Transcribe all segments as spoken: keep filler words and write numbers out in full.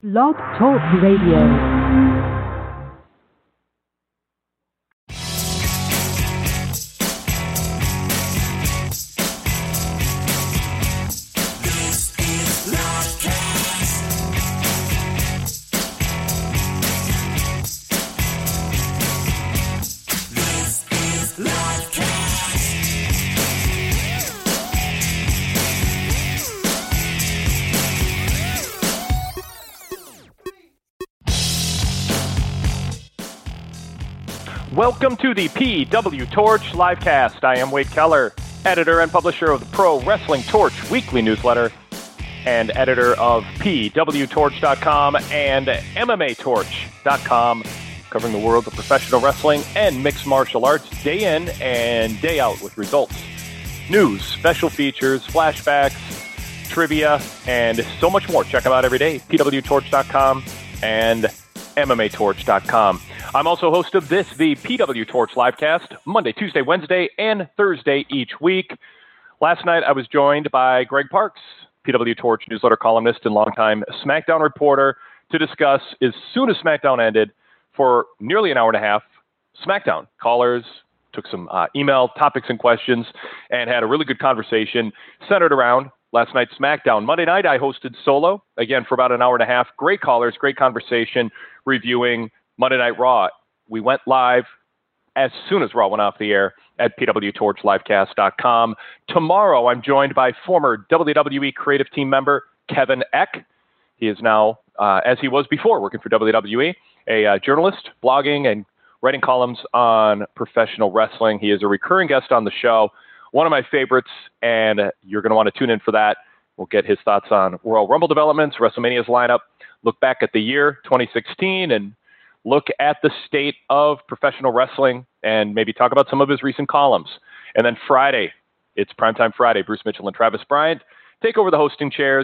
Blog Talk Radio. Welcome to the P W Torch Livecast. I am Wade Keller, editor and publisher of the Pro Wrestling Torch weekly newsletter and editor of P W Torch dot com and M M A Torch dot com, covering the world of professional wrestling and mixed martial arts day in and day out with results, news, special features, flashbacks, trivia, and so much more. Check them out every day, P W Torch dot com and M M A Torch dot com. I'm also host of this, the P W Torch Livecast, Monday, Tuesday, Wednesday, and Thursday each week. Last night, I was joined by Greg Parks, P W Torch newsletter columnist and longtime SmackDown reporter, to discuss, as soon as SmackDown ended, for nearly an hour and a half, SmackDown. Callers took some uh, email topics and questions and had a really good conversation centered around last night's SmackDown. Monday night, I hosted solo, again, for about an hour and a half. Great callers, great conversation, reviewing Monday Night Raw. We went live as soon as Raw went off the air at P W Torch Livecast dot com. Tomorrow, I'm joined by former W W E creative team member Kevin Eck. He is now, uh, as he was before, working for W W E, a uh, journalist, blogging and writing columns on professional wrestling. He is a recurring guest on the show, one of my favorites, and you're going to want to tune in for that. We'll get his thoughts on Royal Rumble developments, WrestleMania's lineup, look back at the year twenty sixteen, and look at the state of professional wrestling and maybe talk about some of his recent columns. And then Friday, it's Primetime Friday. Bruce Mitchell and Travis Bryant take over the hosting chairs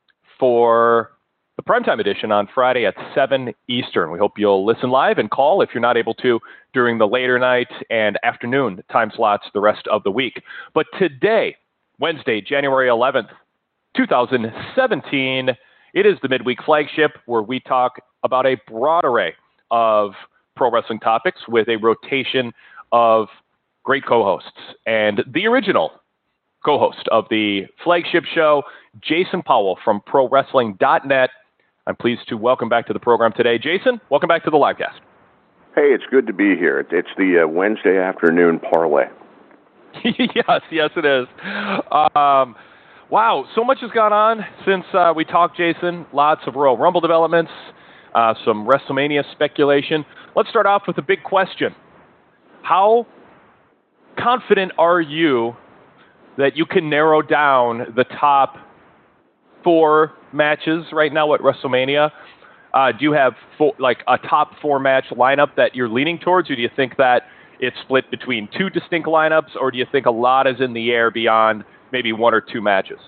for the Primetime edition on Friday at seven Eastern. We hope you'll listen live and call if you're not able to during the later night and afternoon time slots the rest of the week. But today, Wednesday, January eleventh, twenty seventeen, it is the midweek flagship where we talk about a broad array of pro wrestling topics with a rotation of great co-hosts. And the original co-host of the flagship show, Jason Powell from Pro Wrestling dot net. I'm pleased to welcome back to the program today. Jason, welcome back to the livecast. Hey, it's good to be here. It's the uh, Wednesday afternoon parlay. yes, yes, it is. Um, wow, so much has gone on since uh, we talked, Jason. Lots of Royal Rumble developments. Uh, some WrestleMania speculation. Let's start off with a big question. How confident are you that you can narrow down the top four matches right now at WrestleMania? Uh, do you have four, like a top four match lineup that you're leaning towards, or do you think that it's split between two distinct lineups, or do you think a lot is in the air beyond maybe one or two matches?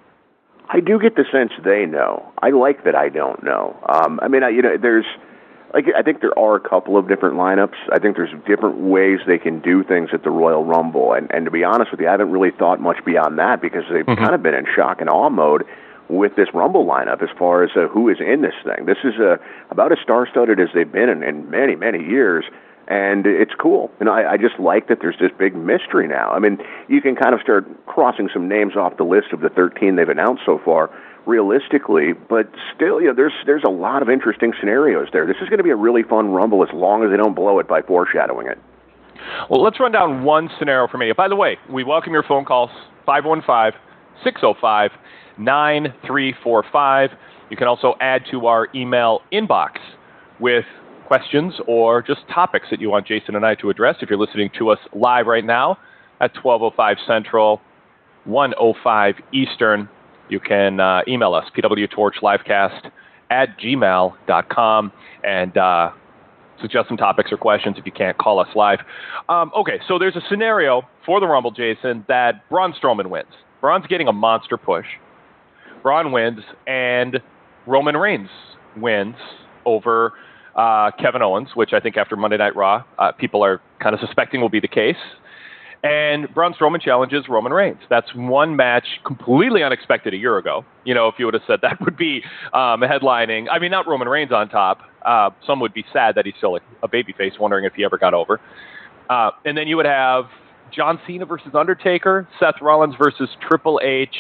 I do get the sense they know. I like that I don't know. Um, I mean, I, you know, there's, like, I think there are a couple of different lineups. I think there's different ways they can do things at the Royal Rumble. And, and to be honest with you, I haven't really thought much beyond that because they've mm-hmm. kind of been in shock and awe mode with this Rumble lineup as far as uh, who is in this thing. This is uh, about as star-studded as they've been in, in many, many years. And it's cool. You know, I, I just like that there's this big mystery now. I mean, you can kind of start crossing some names off the list of the thirteen they've announced so far, realistically, but still, you know, there's there's a lot of interesting scenarios there. This is going to be a really fun Rumble as long as they don't blow it by foreshadowing it. Well, let's run down one scenario for me. By the way, we welcome your phone calls, five one five, six oh five, nine three four five. You can also add to our email inbox with questions or just topics that you want Jason and I to address. If you're listening to us live right now at twelve oh five Central, one oh five Eastern, you can uh, email us, P W Torch Livecast at gmail dot com, and uh, suggest some topics or questions if you can't call us live. Um, okay, so there's a scenario for the Rumble, Jason, that Braun Strowman wins. Braun's getting a monster push. Braun wins, and Roman Reigns wins over Uh, Kevin Owens, which I think after Monday Night Raw, uh, people are kind of suspecting will be the case. And Braun Strowman challenges Roman Reigns. That's one match completely unexpected a year ago. You know, if you would have said that would be um, headlining, I mean, not Roman Reigns on top. Uh, some would be sad that he's still a, a babyface, wondering if he ever got over. Uh, and then you would have John Cena versus Undertaker, Seth Rollins versus Triple H,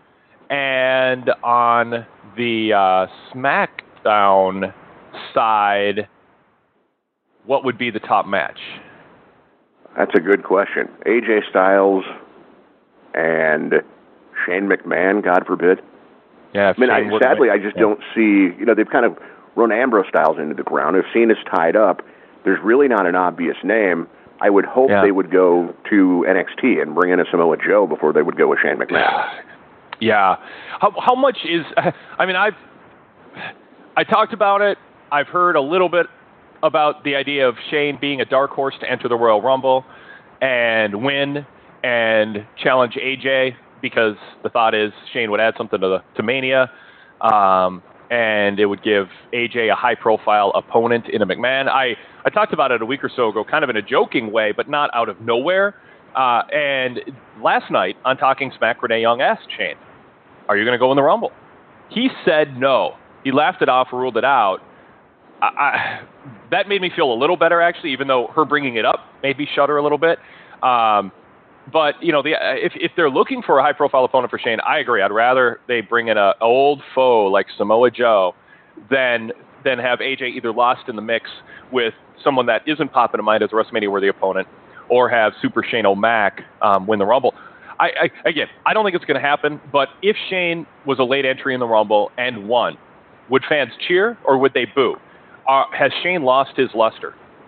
and on the uh, SmackDown side, what would be the top match? That's a good question. A J Styles and Shane McMahon, God forbid. Yeah, I mean, I, sadly, I just yeah. don't see, you know, they've kind of run Ambrose Styles into the ground. If Cena's tied up, there's really not an obvious name. I would hope yeah. they would go to N X T and bring in a Samoa Joe before they would go with Shane McMahon. Yeah. How, how much is, I mean, I've, I talked about it. I've heard a little bit about the idea of Shane being a dark horse to enter the Royal Rumble and win and challenge A J, because the thought is Shane would add something to the to Mania, um, and it would give A J a high-profile opponent in a McMahon. I, I talked about it a week or so ago, kind of in a joking way, but not out of nowhere. Uh, and last night on Talking Smack, Renee Young asked Shane, are you going to go in the Rumble? He said no. He laughed it off, ruled it out. I, I, that made me feel a little better, actually, even though her bringing it up made me shudder a little bit. Um, but, you know, the, if, if they're looking for a high-profile opponent for Shane, I agree. I'd rather they bring in an old foe like Samoa Joe than, than have A J either lost in the mix with someone that isn't popping in mind as a WrestleMania-worthy opponent, or have Super Shane O'Mac um, win the Rumble. I, I, again, I don't think it's going to happen, but if Shane was a late entry in the Rumble and won, would fans cheer or would they boo? Uh, has Shane lost his luster?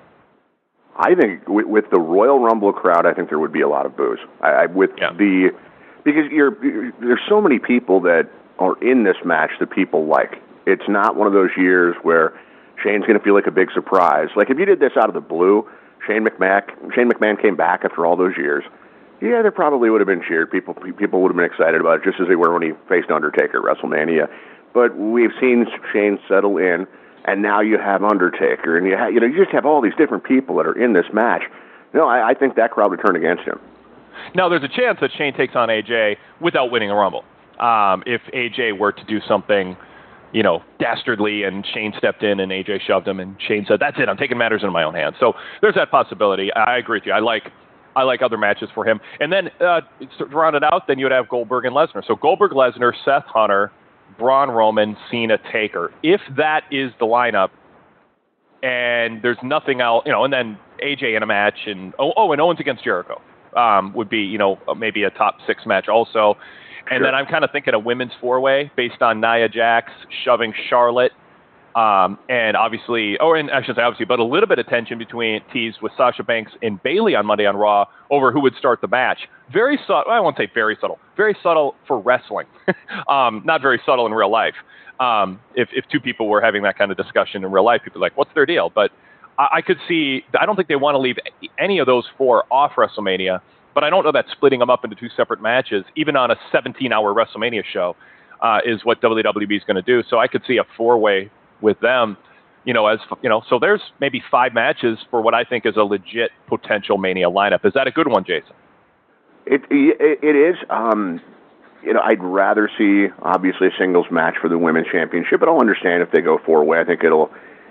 I think with, with the Royal Rumble crowd, I think there would be a lot of boos. I, I, with yeah. the because you're, you're there's so many people that are in this match that people like. It's not one of those years where Shane's going to feel like a big surprise. Like if you did this out of the blue, Shane McMahon Shane McMahon came back after all those years. Yeah, there probably would have been cheered. People people would have been excited about it, just as they were when he faced Undertaker at WrestleMania. But we've seen Shane settle in. And now you have Undertaker, and you ha- you know you just have all these different people that are in this match. No, I, I think that crowd would turn against him. Now, there's a chance that Shane takes on A J without winning a Rumble. Um, if A J were to do something, you know, dastardly, and Shane stepped in and A J shoved him, and Shane said, "That's it, I'm taking matters into my own hands." So there's that possibility. I agree with you. I like I like other matches for him. And then uh, to round it out, then you would have Goldberg and Lesnar. So Goldberg, Lesnar, Seth Hunter, Braun, Roman, Cena, Taker. If that is the lineup, and there's nothing else, you know, and then A J in a match, and oh, oh and Owens against Jericho um, would be, you know, maybe a top six match also. And sure. then I'm kind of thinking a women's four-way based on Nia Jax shoving Charlotte, um, and obviously, or in, I shouldn't say obviously, but a little bit of tension between teased with Sasha Banks and Bayley on Monday on Raw over who would start the match. Very subtle. I won't say very subtle. Very subtle for wrestling. um, not very subtle in real life. Um, if, if two people were having that kind of discussion in real life, people are like, what's their deal? But I, I could see, I don't think they want to leave any of those four off WrestleMania, but I don't know that splitting them up into two separate matches, even on a seventeen-hour WrestleMania show, uh, is what W W E is going to do. So I could see a four-way with them, you know, as you know. So there's maybe five matches for what I think is a legit potential Mania lineup. Is that a good one, Jason? It it, it is. Um, you know, I'd rather see obviously a singles match for the women's championship, but I'll understand if they go four way. I think it'll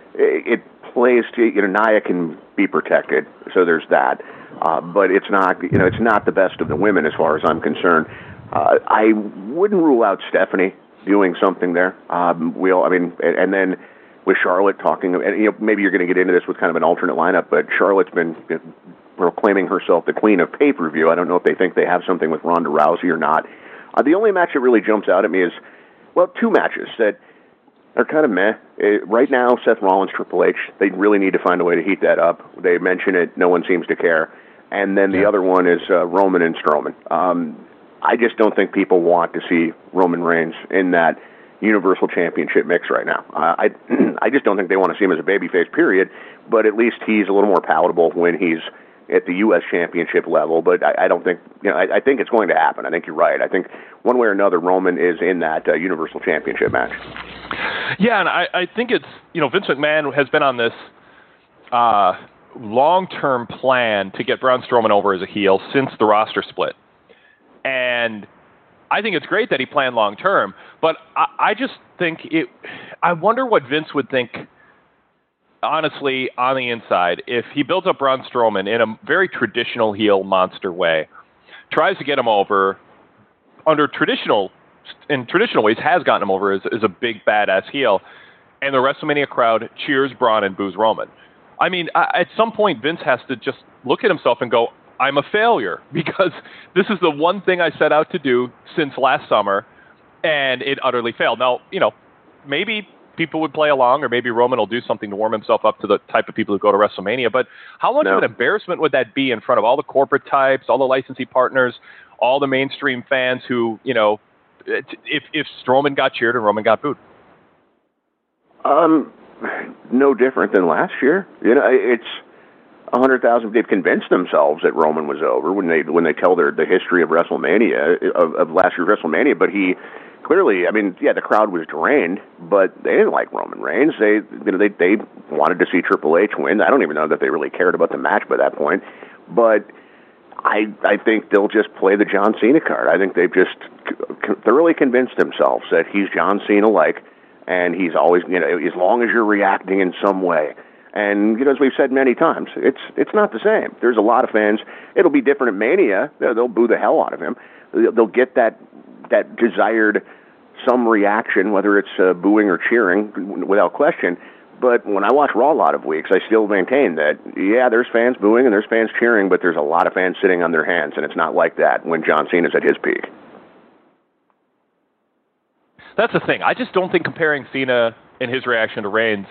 it plays to, you know, Nia can be protected, so there's that. Uh, but it's not, you know, it's not the best of the women as far as I'm concerned. Uh, I wouldn't rule out Stephanie doing something there. Um, we'll, I mean, and, and then with Charlotte talking, and you know, maybe you're going to get into this with kind of an alternate lineup, but Charlotte's been proclaiming herself the queen of pay-per-view. I don't know if they think they have something with Ronda Rousey or not. Uh, the only match that really jumps out at me is, well, two matches that are kind of meh. It, right now, Seth Rollins, Triple H, they really need to find a way to heat that up. They mention it, no one seems to care. And then the yeah. other one is uh, Roman and Strowman. Um, I just don't think people want to see Roman Reigns in that Universal Championship mix right now. Uh, I I just don't think they want to see him as a babyface, period, but at least he's a little more palatable when he's at the U S Championship level. But I, I don't think, you know, I, I think it's going to happen. I think you're right. I think one way or another, Roman is in that uh, Universal Championship match. Yeah, and I, I think it's, you know, Vince McMahon has been on this uh, long-term plan to get Braun Strowman over as a heel since the roster split. And I think it's great that he planned long-term, but I, I just think it, I wonder what Vince would think, honestly, on the inside, if he builds up Braun Strowman in a very traditional heel monster way, tries to get him over under traditional, in traditional ways, has gotten him over as, as a big badass heel, and the WrestleMania crowd cheers Braun and boos Roman. I mean, at some point, Vince has to just look at himself and go, I'm a failure, because this is the one thing I set out to do since last summer, and it utterly failed. Now, you know, maybe people would play along, or maybe Roman will do something to warm himself up to the type of people who go to WrestleMania, but how much no. of an embarrassment would that be in front of all the corporate types, all the licensee partners, all the mainstream fans who, you know, if, if Strowman got cheered and Roman got booed? Um... No different than last year. You know, it's a hundred thousand. They've convinced themselves that Roman was over when they when they tell their the history of WrestleMania of, of last year's WrestleMania. But he clearly, I mean, yeah, the crowd was drained, but they didn't like Roman Reigns. They, you know, they they wanted to see Triple H win. I don't even know that they really cared about the match by that point. But I I think they'll just play the John Cena card. I think they've just thoroughly convinced themselves that he's John Cena-like. And he's always, you know, as long as you're reacting in some way. And, you know, as we've said many times, it's it's not the same. There's a lot of fans. It'll be different at Mania. They'll, they'll boo the hell out of him. They'll get that that desired some reaction, whether it's uh, booing or cheering, without question. But when I watch Raw a lot of weeks, I still maintain that, yeah, there's fans booing and there's fans cheering, but there's a lot of fans sitting on their hands, and it's not like that when John Cena's at his peak. That's the thing. I just don't think comparing Cena and his reaction to Reigns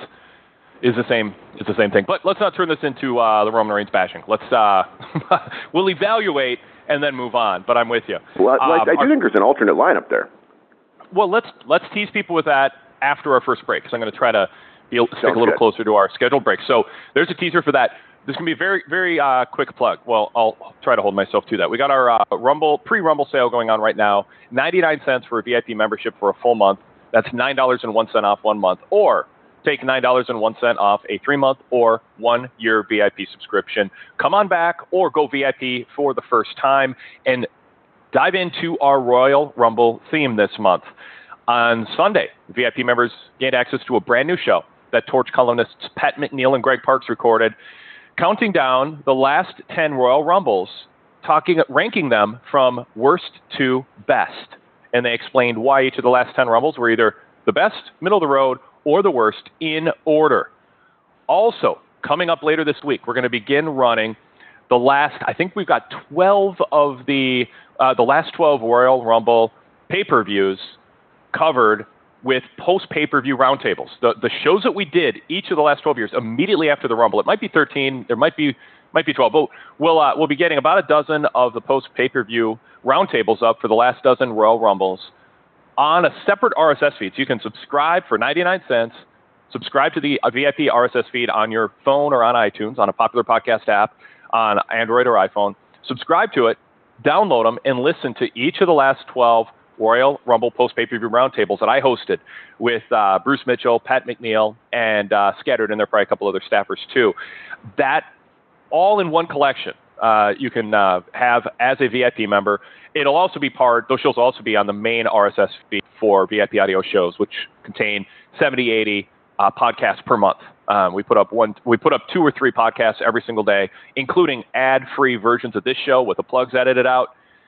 is the same. Is the same thing. But let's not turn this into uh, the Roman Reigns bashing. Let's uh, we'll evaluate and then move on. But I'm with you. Well, I, um, I do think there's an alternate lineup there. Well, let's let's tease people with that after our first break, because I'm going to try to be, stick Sounds a little good. closer to our scheduled break. So there's a teaser for that. This can be a very, very uh, quick plug. Well, I'll try to hold myself to that. We got our uh, Rumble pre-Rumble sale going on right now. ninety-nine cents for a V I P membership for a full month. That's nine dollars and one cent off one month. Or take nine dollars and one cent off a three-month or one-year V I P subscription. Come on back or go V I P for the first time and dive into our Royal Rumble theme this month. On Sunday, V I P members gained access to a brand new show that Torch columnists Pat McNeil and Greg Parks recorded, counting down the last ten Royal Rumbles, talking, ranking them from worst to best. And they explained why each of the last ten Rumbles were either the best, middle of the road, or the worst in order. Also, coming up later this week, we're going to begin running the last, I think we've got twelve of the, uh, the last twelve Royal Rumble pay-per-views covered with post-pay-per-view roundtables. The the shows that we did each of the last twelve years immediately after the Rumble. It might be thirteen, there might be might be twelve, but we'll uh, we'll be getting about a dozen of the post-pay-per-view roundtables up for the last dozen Royal Rumbles on a separate R S S feed. So you can subscribe for ninety-nine cents, subscribe to the V I P R S S feed on your phone or on iTunes, on a popular podcast app, on Android or iPhone. Subscribe to it, download them, and listen to each of the last twelve Royal Rumble post-pay-per-view roundtables that I hosted with uh, Bruce Mitchell, Pat McNeil, and uh, scattered in there probably a couple other staffers too. That all in one collection uh, you can uh, have as a V I P member. It'll also be part, those shows will also be on the main R S S feed for V I P audio shows, which contain seventy, eighty uh, podcasts per month. Um, we put up one, we put up two or three podcasts every single day, including ad-free versions of this show with the plugs edited out.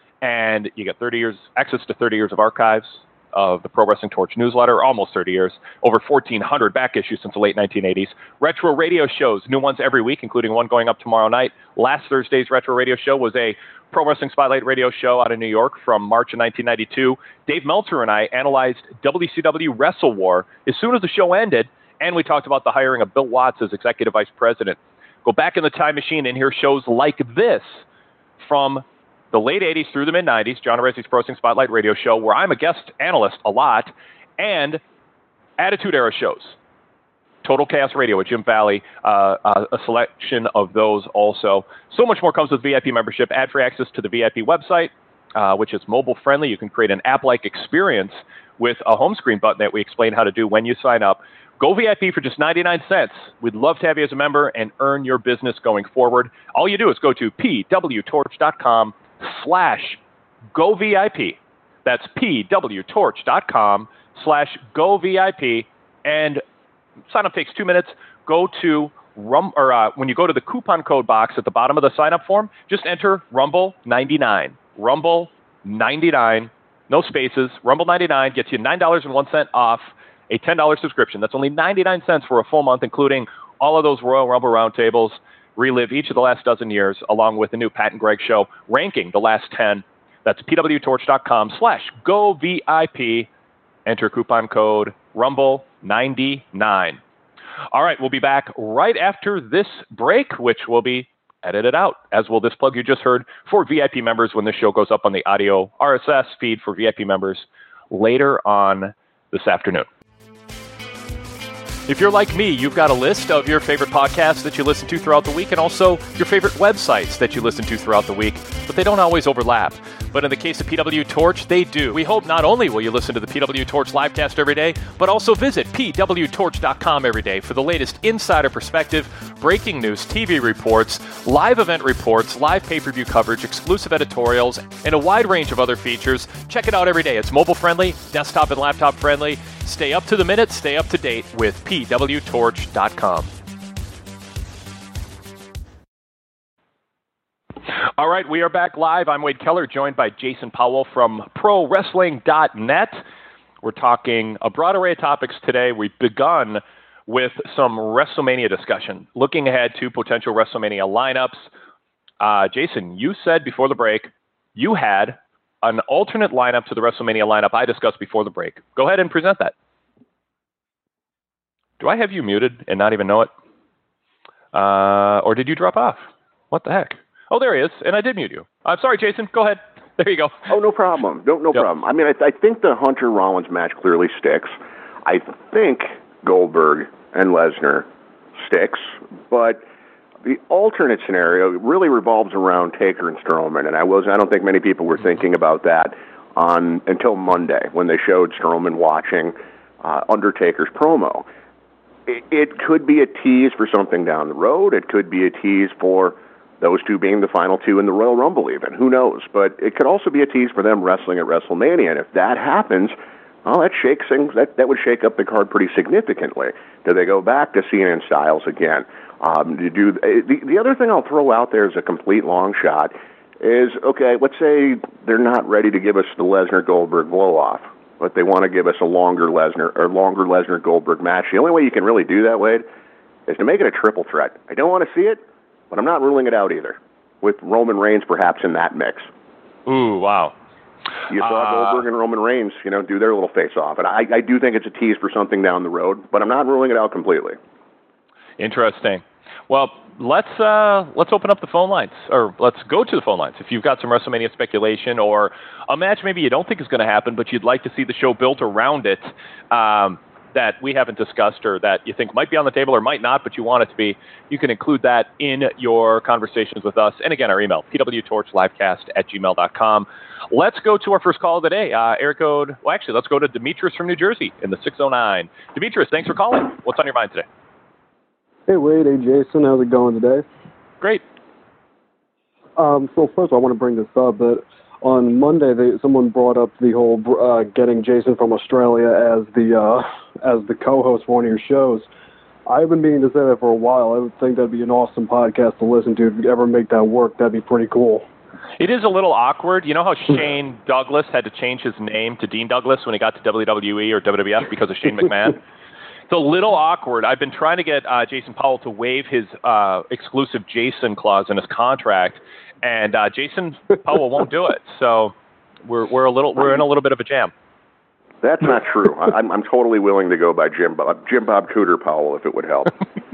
And you get thirty years access to thirty years of archives of the Pro Wrestling Torch newsletter, almost thirty years, over fourteen hundred back issues since the late nineteen eighties. Retro radio shows, new ones every week, including one going up tomorrow night. Last Thursday's Retro radio show was a Pro Wrestling Spotlight radio show out of New York from March of nineteen ninety-two. Dave Meltzer and I analyzed W C W Wrestle War as soon as the show ended, and we talked about the hiring of Bill Watts as Executive Vice President. Go back in the time machine and hear shows like this from the late eighties through the mid-nineties, John Arezzi's Pro Wrestling Spotlight radio show, where I'm a guest analyst a lot, and Attitude Era shows. Total Chaos Radio with Jim Valley, uh, uh, a selection of those also. So much more comes with V I P membership. Ad-free access to the V I P website, uh, which is mobile-friendly. You can create an app-like experience with a home screen button that we explain how to do when you sign up. Go V I P for just ninety-nine cents. We'd love to have you as a member and earn your business going forward. All you do is go to pwtorch.com slash go VIP. That's pwtorch.com slash go VIP. And sign up takes two minutes. Go to Rum or uh, when you go to the coupon code box at the bottom of the sign up form, just enter Rumble ninety-nine. Rumble ninety-nine, no spaces. Rumble ninety-nine gets you nine dollars and one cent off a ten dollars subscription. That's only ninety-nine cents for a full month, including all of those Royal Rumble roundtables. Relive each of the last dozen years, along with the new Pat and Greg show, ranking the last ten. That's pwtorch.com slash go VIP. Enter coupon code Rumble ninety-nine. All right, we'll be back right after this break, which will be edited out, as will this plug you just heard for V I P members when this show goes up on the audio R S S feed for V I P members later on this afternoon. If you're like me, you've got a list of your favorite podcasts that you listen to throughout the week and also your favorite websites that you listen to throughout the week, but they don't always overlap. But in the case of P W Torch, they do. We hope not only will you listen to the P W Torch livecast every day, but also visit p w torch dot com every day for the latest insider perspective, breaking news, T V reports, live event reports, live pay-per-view coverage, exclusive editorials, and a wide range of other features. Check it out every day. It's mobile-friendly, desktop and laptop-friendly. Stay up to the minute, stay up to date with p w torch dot com. All right, we are back live. I'm Wade Keller, joined by Jason Powell from pro wrestling dot net. We're talking a broad array of topics today. We've begun with some WrestleMania discussion, looking ahead to potential WrestleMania lineups. Uh, Jason, you said before the break you had an alternate lineup to the WrestleMania lineup I discussed before the break. Go ahead and present that. Do I have you muted and not even know it? Uh, or did you drop off? What the heck? Oh, there he is, and I did mute you. I'm sorry, Jason. Go ahead. There you go. Oh, no problem. No, no yep. problem. I mean, I, I think the Hunter-Rollins match clearly sticks. I think Goldberg and Lesnar sticks, but the alternate scenario really revolves around Taker and Strowman, and I was I don't think many people were thinking about that on until Monday when they showed Strowman watching uh, Undertaker's promo. It, it could be a tease for something down the road. It could be a tease for those two being the final two in the Royal Rumble even. Who knows? But it could also be a tease for them wrestling at WrestleMania. And if that happens, well, that shakes things. That, that would shake up the card pretty significantly. Do they go back to Cena and Styles again? Um, to do the, the other thing I'll throw out there as a complete long shot is, okay, let's say they're not ready to give us the Lesnar-Goldberg blow-off, but they want to give us a longer Lesnar or longer Lesnar-Goldberg match. The only way you can really do that, Wade, is to make it a triple threat. I don't want to see it, but I'm not ruling it out either, with Roman Reigns perhaps in that mix. Ooh, wow. You saw uh, Goldberg and Roman Reigns, you know, do their little face-off. And I, I do think it's a tease for something down the road, but I'm not ruling it out completely. Interesting. Well, let's uh, let's open up the phone lines, or let's go to the phone lines. If you've got some WrestleMania speculation or a match maybe you don't think is going to happen, but you'd like to see the show built around it, um, that we haven't discussed or that you think might be on the table or might not, but you want it to be, you can include that in your conversations with us. And again, our email, p w torch livecast at gmail dot com. Let's go to our first call of the day. Uh, area code, well, actually, let's go to Demetrius from New Jersey in the six oh nine. Demetrius, thanks for calling. What's on your mind today? Hey, Wade. Hey, Jason. How's it going today? Great. Um, so first, I want to bring this up, but on Monday, they, someone brought up the whole uh, getting Jason from Australia as the uh, as the co-host for one of your shows. I've been meaning to say that for a while. I would think that'd be an awesome podcast to listen to. If you ever make that work, that'd be pretty cool. It is a little awkward. You know how Shane Douglas had to change his name to Dean Douglas when he got to W W E or W W F because of Shane McMahon? It's a little awkward. I've been trying to get uh, Jason Powell to waive his uh, exclusive Jason clause in his contract, and uh, Jason Powell won't do it. So we're we're a little we're in a little bit of a jam. That's not true. I'm I'm totally willing to go by Jim Bob, Jim Bob Cooter Powell if it would help.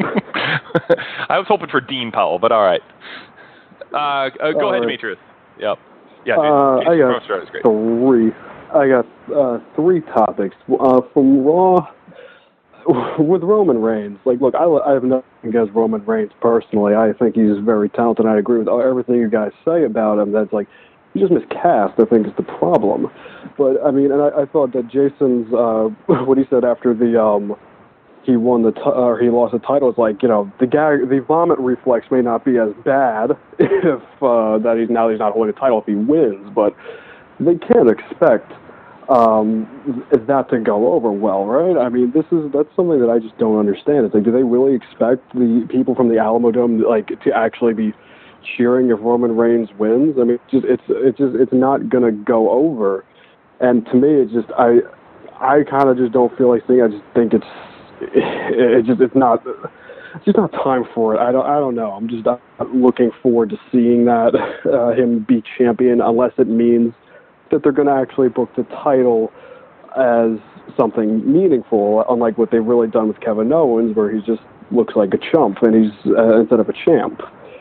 I was hoping for Dean Powell, but all right. Uh, uh, go all ahead, right. Demetrius. Yep. Yeah. Uh, Jason I got Australia is great. three. I got uh, three topics uh, from Raw. With Roman Reigns, like, look, I, I have nothing against Roman Reigns personally. I think he's very talented. I agree with everything you guys say about him. That's like, he just miscast, I think, is the problem. But, I mean, and I, I thought that Jason's, uh, what he said after the, um, he won the t- or he lost the title. It's like, you know, the gag, the vomit reflex may not be as bad if uh, that he's now he's not holding a title if he wins, but they can't expect um, that to go over well, right? I mean, this is that's something that I just don't understand. It's like, do they really expect the people from the Alamo Dome like to actually be cheering if Roman Reigns wins? I mean, it's just it's it's just it's not gonna go over. And to me, it's just I I kind of just don't feel like seeing. I just think it's it just it's not it's just not time for it. I don't I don't know. I'm just not looking forward to seeing that uh, him be champion, unless it means that they're going to actually book the title as something meaningful, unlike what they've really done with Kevin Owens, where he just looks like a chump and he's uh, instead of a champ.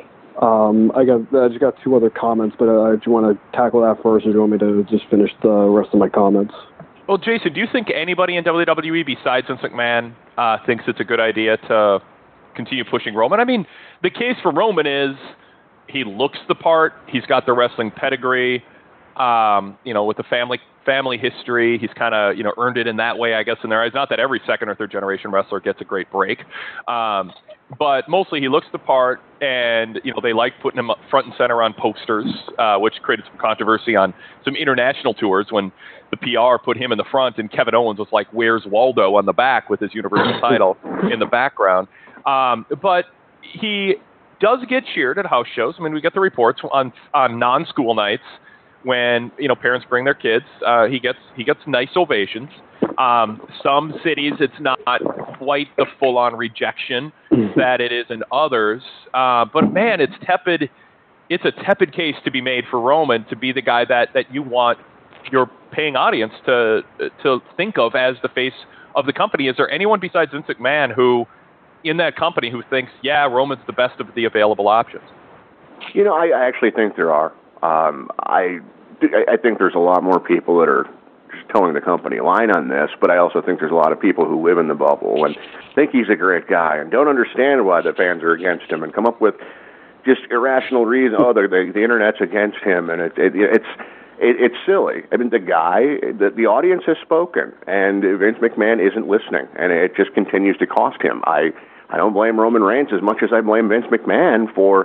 Um, I got I just got two other comments, but uh, do you want to tackle that first, or do you want me to just finish the rest of my comments? Well, Jason, do you think anybody in W W E besides Vince McMahon uh, thinks it's a good idea to continue pushing Roman? I mean, the case for Roman is he looks the part. He's got the wrestling pedigree. Um, you know, with the family family history, he's kind of, you know, earned it in that way, I guess, in their eyes. Not that every second or third generation wrestler gets a great break, um, but mostly he looks the part, and, you know, they like putting him up front and center on posters, uh, which created some controversy on some international tours when the P R put him in the front and Kevin Owens was like, "Where's Waldo?" on the back with his Universal title in the background. Um, but he does get cheered at house shows. I mean, we get the reports on on non-school nights when, you know, parents bring their kids. Uh, he gets he gets nice ovations. Um, some cities, it's not quite the full-on rejection that it is in others. Uh, but man, it's tepid. It's a tepid case to be made for Roman to be the guy that that you want your paying audience to to think of as the face of the company. Is there anyone besides Vince McMahon who, in that company, who thinks, yeah, Roman's the best of the available options? You know, I, I actually think there are. Um, I I think there's a lot more people that are just towing the company line on this, but I also think there's a lot of people who live in the bubble and think he's a great guy and don't understand why the fans are against him and come up with just irrational reasons. Oh, the the, the internet's against him, and it, it it's. It, it's silly. I mean, the guy, the, the audience has spoken, and Vince McMahon isn't listening, and it just continues to cost him. I, I don't blame Roman Reigns as much as I blame Vince McMahon for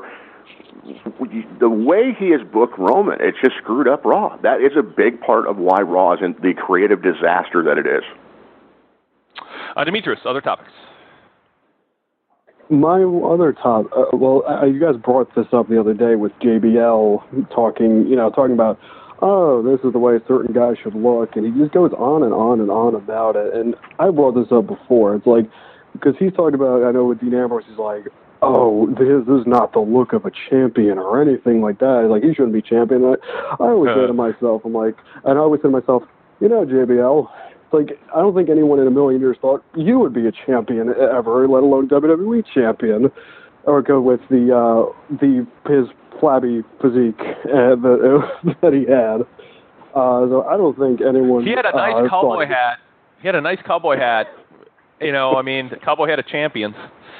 the way he has booked Roman. It's just screwed up Raw. That is a big part of why Raw isn't the creative disaster that it is. Uh, Demetrius, other topics? My other top, uh, well, uh, you guys brought this up the other day with J B L talking, you know, talking about, oh, this is the way certain guys should look, and he just goes on and on and on about it. And I brought this up before. It's like, because he's talking about, I know with Dean Ambrose, he's like, oh, this, this is not the look of a champion or anything like that. He's like, he shouldn't be champion. And I, I always uh. say to myself, I'm like, and I always say to myself, you know, J B L, it's like, I don't think anyone in a million years thought you would be a champion ever, let alone W W E champion, or go with the uh, the his flabby physique uh, that, uh, that he had. Uh, so I don't think anyone. He had a nice uh, cowboy hat. He had a nice cowboy hat. You know, I mean, the cowboy hat of champions.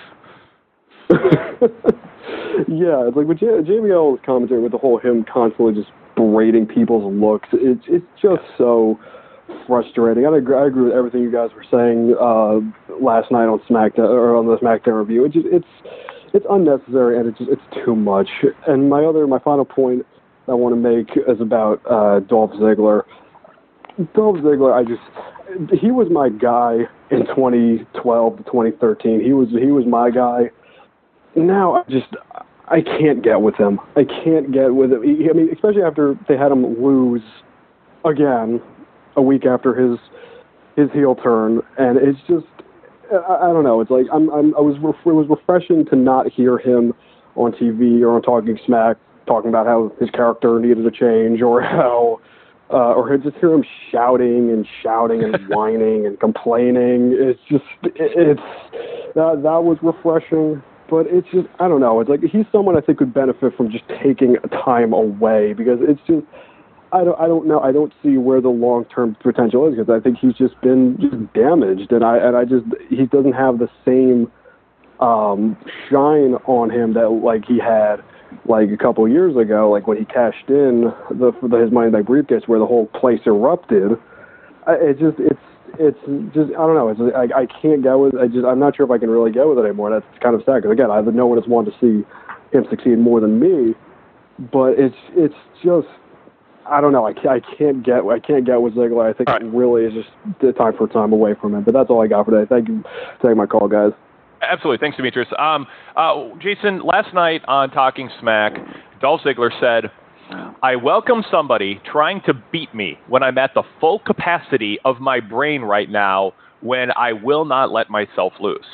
Yeah, it's like with J- JBL's commentary with the whole him constantly just berating people's looks. It's it's just so frustrating. I agree, I agree with everything you guys were saying uh, last night on SmackDown or on the SmackDown review. It just, it's it's unnecessary and it's just, it's too much. And my other my final point I want to make is about uh, Dolph Ziggler. Dolph Ziggler, I just he was my guy in twenty twelve to twenty thirteen. He was he was my guy. Now I just I can't get with him. I can't get with him. I mean, especially after they had him lose again a week after his his heel turn, and it's just I, I don't know. It's like I'm, I'm I was it was refreshing to not hear him on T V or on Talking Smack talking about how his character needed a change, or how uh, or just hear him shouting and shouting and whining and complaining. It's just it, it's that that was refreshing. But it's just, I don't know. It's like he's someone I think could benefit from just taking time away, because it's just, I don't, I don't know. I don't see where the long-term potential is, because I think he's just been just damaged, and I and I just he doesn't have the same um, shine on him that like he had like a couple of years ago, like when he cashed in the, the his Money in the Bank briefcase, where the whole place erupted. I, it just it's it's just I don't know. It's I, I can't get with. I just I'm not sure if I can really get with it anymore. That's kind of sad because again, I no one has wanted to see him succeed more than me. But it's it's just I don't know. I can't, I can't get I can't get with Ziggler. I think right. it really is just the time for time away from him. But that's all I got for today. Thank you for taking my call, guys. Absolutely. Thanks, Demetrius. Um, uh, Jason, last night on Talking Smack, Dolph Ziggler said, I welcome somebody trying to beat me when I'm at the full capacity of my brain right now when I will not let myself lose.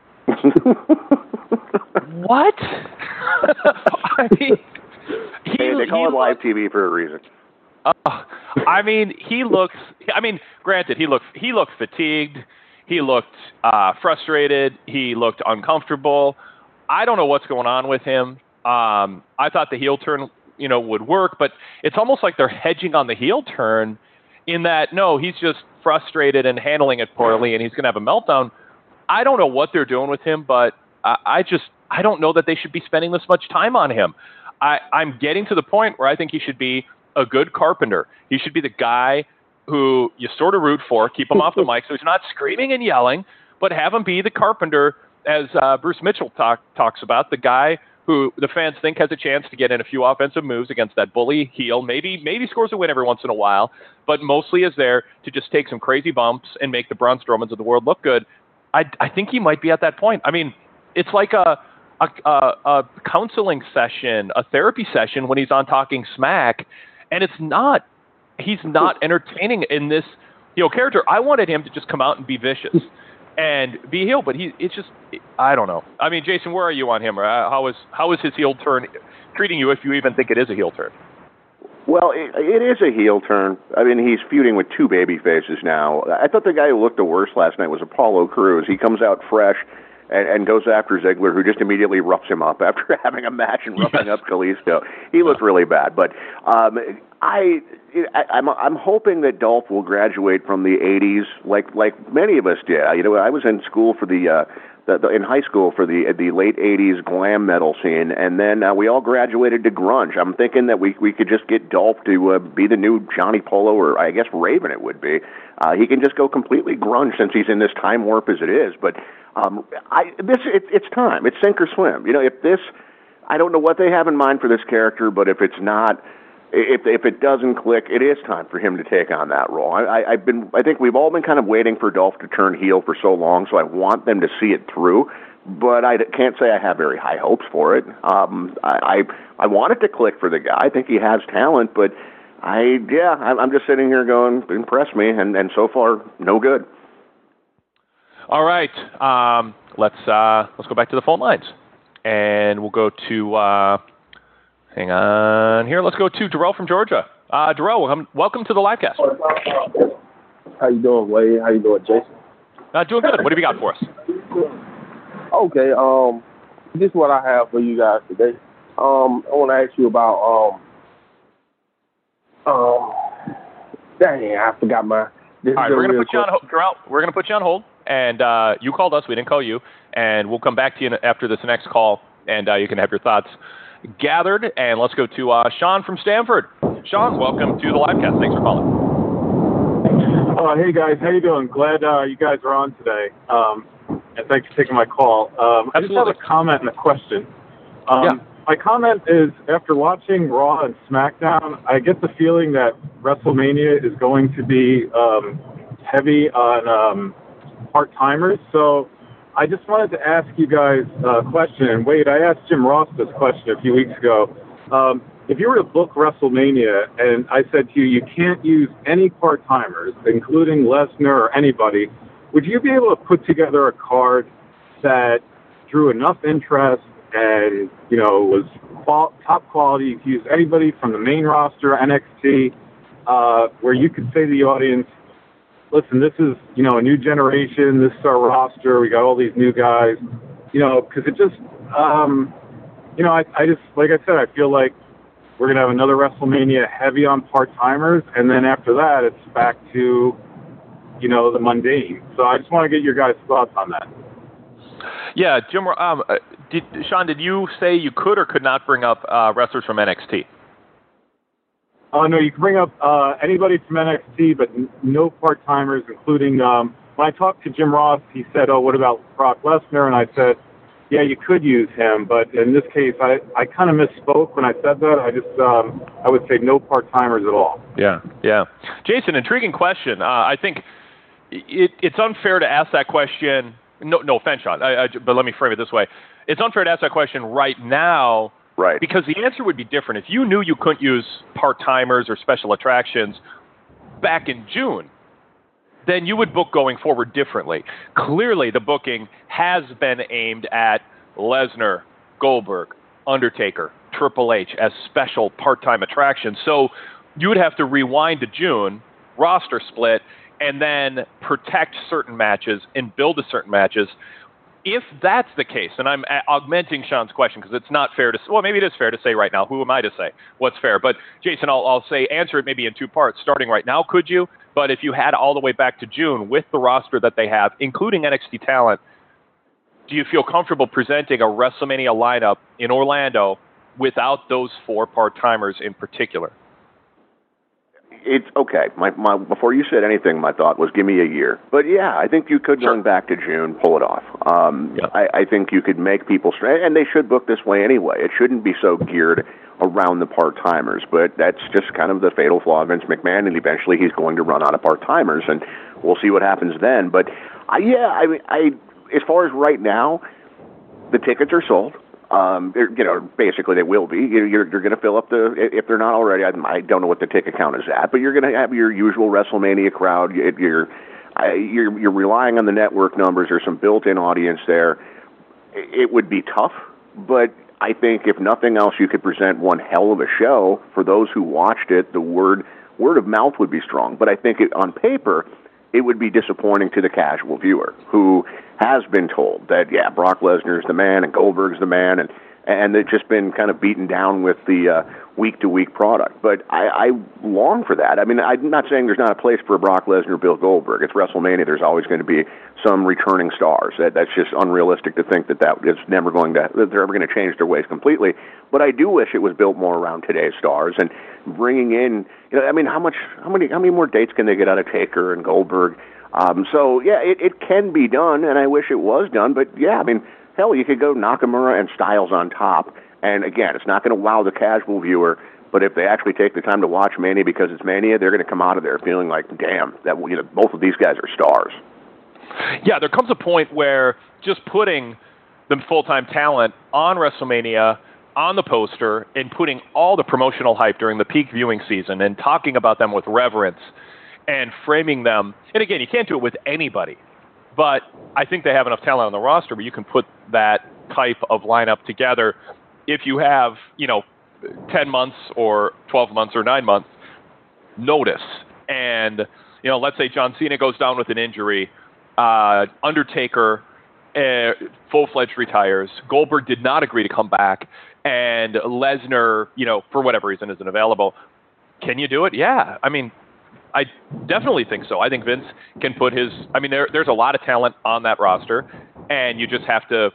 What? I mean, he, hey, they call it live looked, T V for a reason. Uh, I mean, he looks, I mean, granted, he looked, he looked fatigued. He looked uh, frustrated. He looked uncomfortable. I don't know what's going on with him. Um, I thought the heel turn, you know, would work, but it's almost like they're hedging on the heel turn in that, no, he's just frustrated and handling it poorly, and he's going to have a meltdown. I don't know what they're doing with him, but I, I just, I don't know that they should be spending this much time on him. I, I'm getting to the point where I think he should be a good carpenter. He should be the guy who you sort of root for, keep him off the mic so he's not screaming and yelling, but have him be the carpenter, as uh, Bruce Mitchell talk, talks about, the guy who the fans think has a chance to get in a few offensive moves against that bully heel, maybe maybe scores a win every once in a while, but mostly is there to just take some crazy bumps and make the Braun Strowmans of the world look good. I, I think he might be at that point. I mean, it's like a, a, a, a counseling session, a therapy session when he's on Talking Smack, and it's not. He's not entertaining in this heel character. I wanted him to just come out and be vicious and be heel, but he it's just I don't know. I mean, Jason, where are you on him? How is how is his heel turn treating you, if you even think it is a heel turn? Well, it, it is a heel turn. I mean, he's feuding with two baby faces now. I thought the guy who looked the worst last night was Apollo Crews. He comes out fresh and, and goes after Ziggler, who just immediately roughs him up after having a match and roughing yes. up Kalisto. He looked really bad, but um, I. I, I'm I'm hoping that Dolph will graduate from the eighties, like like many of us did. You know, I was in school for the, uh, the, the in high school for the the late eighties glam metal scene, and then uh, we all graduated to grunge. I'm thinking that we we could just get Dolph to uh, be the new Johnny Polo, or I guess Raven it would be. Uh, he can just go completely grunge since he's in this time warp as it is. But um, I this it, it's time. It's sink or swim. You know, if this, I don't know what they have in mind for this character, but if it's not. If if it doesn't click, it is time for him to take on that role. I, I, I've been, I think we've all been kind of waiting for Dolph to turn heel for so long, so I want them to see it through. But I can't say I have very high hopes for it. Um, I, I I want it to click for the guy. I think he has talent, but I yeah, I'm just sitting here going, impress me, and, and so far, no good. All right, um, let's uh, let's go back to the phone lines, and we'll go to. Uh, Hang on here. Let's go to Darrell from Georgia. Uh, Darrell, welcome, welcome to the livecast. How you doing, Wade? How you doing, Jason? Uh, doing good. What have you got for us? Okay. Um, this is what I have for you guys today. Um, I want to ask you about um, um, dang, I forgot my. All right, we're gonna put you on hold, Darrell. We're gonna put you on hold, and uh, you called us. We didn't call you, and we'll come back to you after this next call, and uh, you can have your thoughts gathered, and let's go to uh, Sean from Stanford. Sean, welcome to the livecast. Thanks for calling. Uh, hey guys, how you doing? Glad uh, you guys are on today, um, and thanks for taking my call. Um, I just have a comment and a question. Um, yeah. My comment is, after watching Raw and SmackDown, I get the feeling that WrestleMania is going to be um, heavy on um, part-timers, so I just wanted to ask you guys a question. And Wade, I asked Jim Ross this question a few weeks ago. Um, if you were to book WrestleMania and I said to you, you can't use any part-timers, including Lesnar or anybody, would you be able to put together a card that drew enough interest and, you know, was qual- top quality? You could use anybody from the main roster, N X T, uh, where you could say to the audience, listen, this is, you know, a new generation. This is our roster. We got all these new guys, you know, because it just, um, you know, I, I just, like I said, I feel like we're going to have another WrestleMania heavy on part-timers. And then after that, it's back to, you know, the mundane. So I just want to get your guys' thoughts on that. Yeah, Jim, um, did, Sean, did you say you could or could not bring up uh, wrestlers from N X T? Oh, no, you can bring up uh, anybody from N X T, but n- no part-timers, including, um, when I talked to Jim Ross, he said, oh, what about Brock Lesnar? And I said, yeah, you could use him, but in this case, I, I kind of misspoke when I said that. I just, um, I would say no part-timers at all. Yeah, yeah. Jason, intriguing question. Uh, I think it, it's unfair to ask that question. No, no offense, Sean, I, I, but let me frame it this way. It's unfair to ask that question right now, right? Because the answer would be different. If you knew you couldn't use part-timers or special attractions back in June, then you would book going forward differently. Clearly, the booking has been aimed at Lesnar, Goldberg, Undertaker, Triple H as special part-time attractions. So you would have to rewind to June, roster split, and then protect certain matches and build to certain matches. If that's the case, and I'm augmenting Sean's question because it's not fair to – well, maybe it is fair to say right now. Who am I to say what's fair? But, Jason, I'll, I'll say answer it maybe in two parts. Starting right now, could you? But if you had all the way back to June with the roster that they have, including N X T talent, do you feel comfortable presenting a WrestleMania lineup in Orlando without those four part-timers in particular? It's okay. My, my, before you said anything, my thought was give me a year. But yeah, I think you could, sure, going back to June, pull it off. Um, yeah. I, I think you could make people straight, and they should book this way anyway. It shouldn't be so geared around the part-timers, but that's just kind of the fatal flaw of Vince McMahon, and eventually he's going to run out of part-timers, and we'll see what happens then. But I, yeah, I mean, I as far as right now, the tickets are sold. Um, you know, basically they will be. You're, you're, you're going to fill up the, if they're not already, I, I don't know what the ticket count is at, but you're going to have your usual WrestleMania crowd. You're, you're, you're relying on the network numbers. There's some built-in audience there. It would be tough, but I think if nothing else, you could present one hell of a show. For those who watched it, the word, word of mouth would be strong, but I think it, on paper, it would be disappointing to the casual viewer who has been told that, yeah, Brock Lesnar's the man and Goldberg's the man, and and they've just been kind of beaten down with the uh, week-to-week product. But I, I long for that. I mean, I'm not saying there's not a place for Brock Lesnar or Bill Goldberg. It's WrestleMania. There's always going to be some returning stars. That, that's just unrealistic to think that that is never going to, that they're ever going to change their ways completely. But I do wish it was built more around today's stars and bringing in, you know, I mean, how much, how many, how many more dates can they get out of Taker and Goldberg? Um, so, yeah, it, it can be done, and I wish it was done. But, yeah, I mean, hell, you could go Nakamura and Styles on top. And, again, it's not going to wow the casual viewer, but if they actually take the time to watch Mania because it's Mania, they're going to come out of there feeling like, damn, that, you know, both of these guys are stars. Yeah, there comes a point where just putting the full-time talent on WrestleMania, on the poster, and putting all the promotional hype during the peak viewing season and talking about them with reverence and framing them. And again, you can't do it with anybody, but I think they have enough talent on the roster where you can put that type of lineup together if you have, you know, ten months or twelve months or nine months notice. And, you know, let's say John Cena goes down with an injury, uh, Undertaker uh, full-fledged retires, Goldberg did not agree to come back, and Lesnar, you know, for whatever reason isn't available. Can you do it? Yeah. I mean, I definitely think so. I think Vince can put his – I mean, there, there's a lot of talent on that roster, and you just have to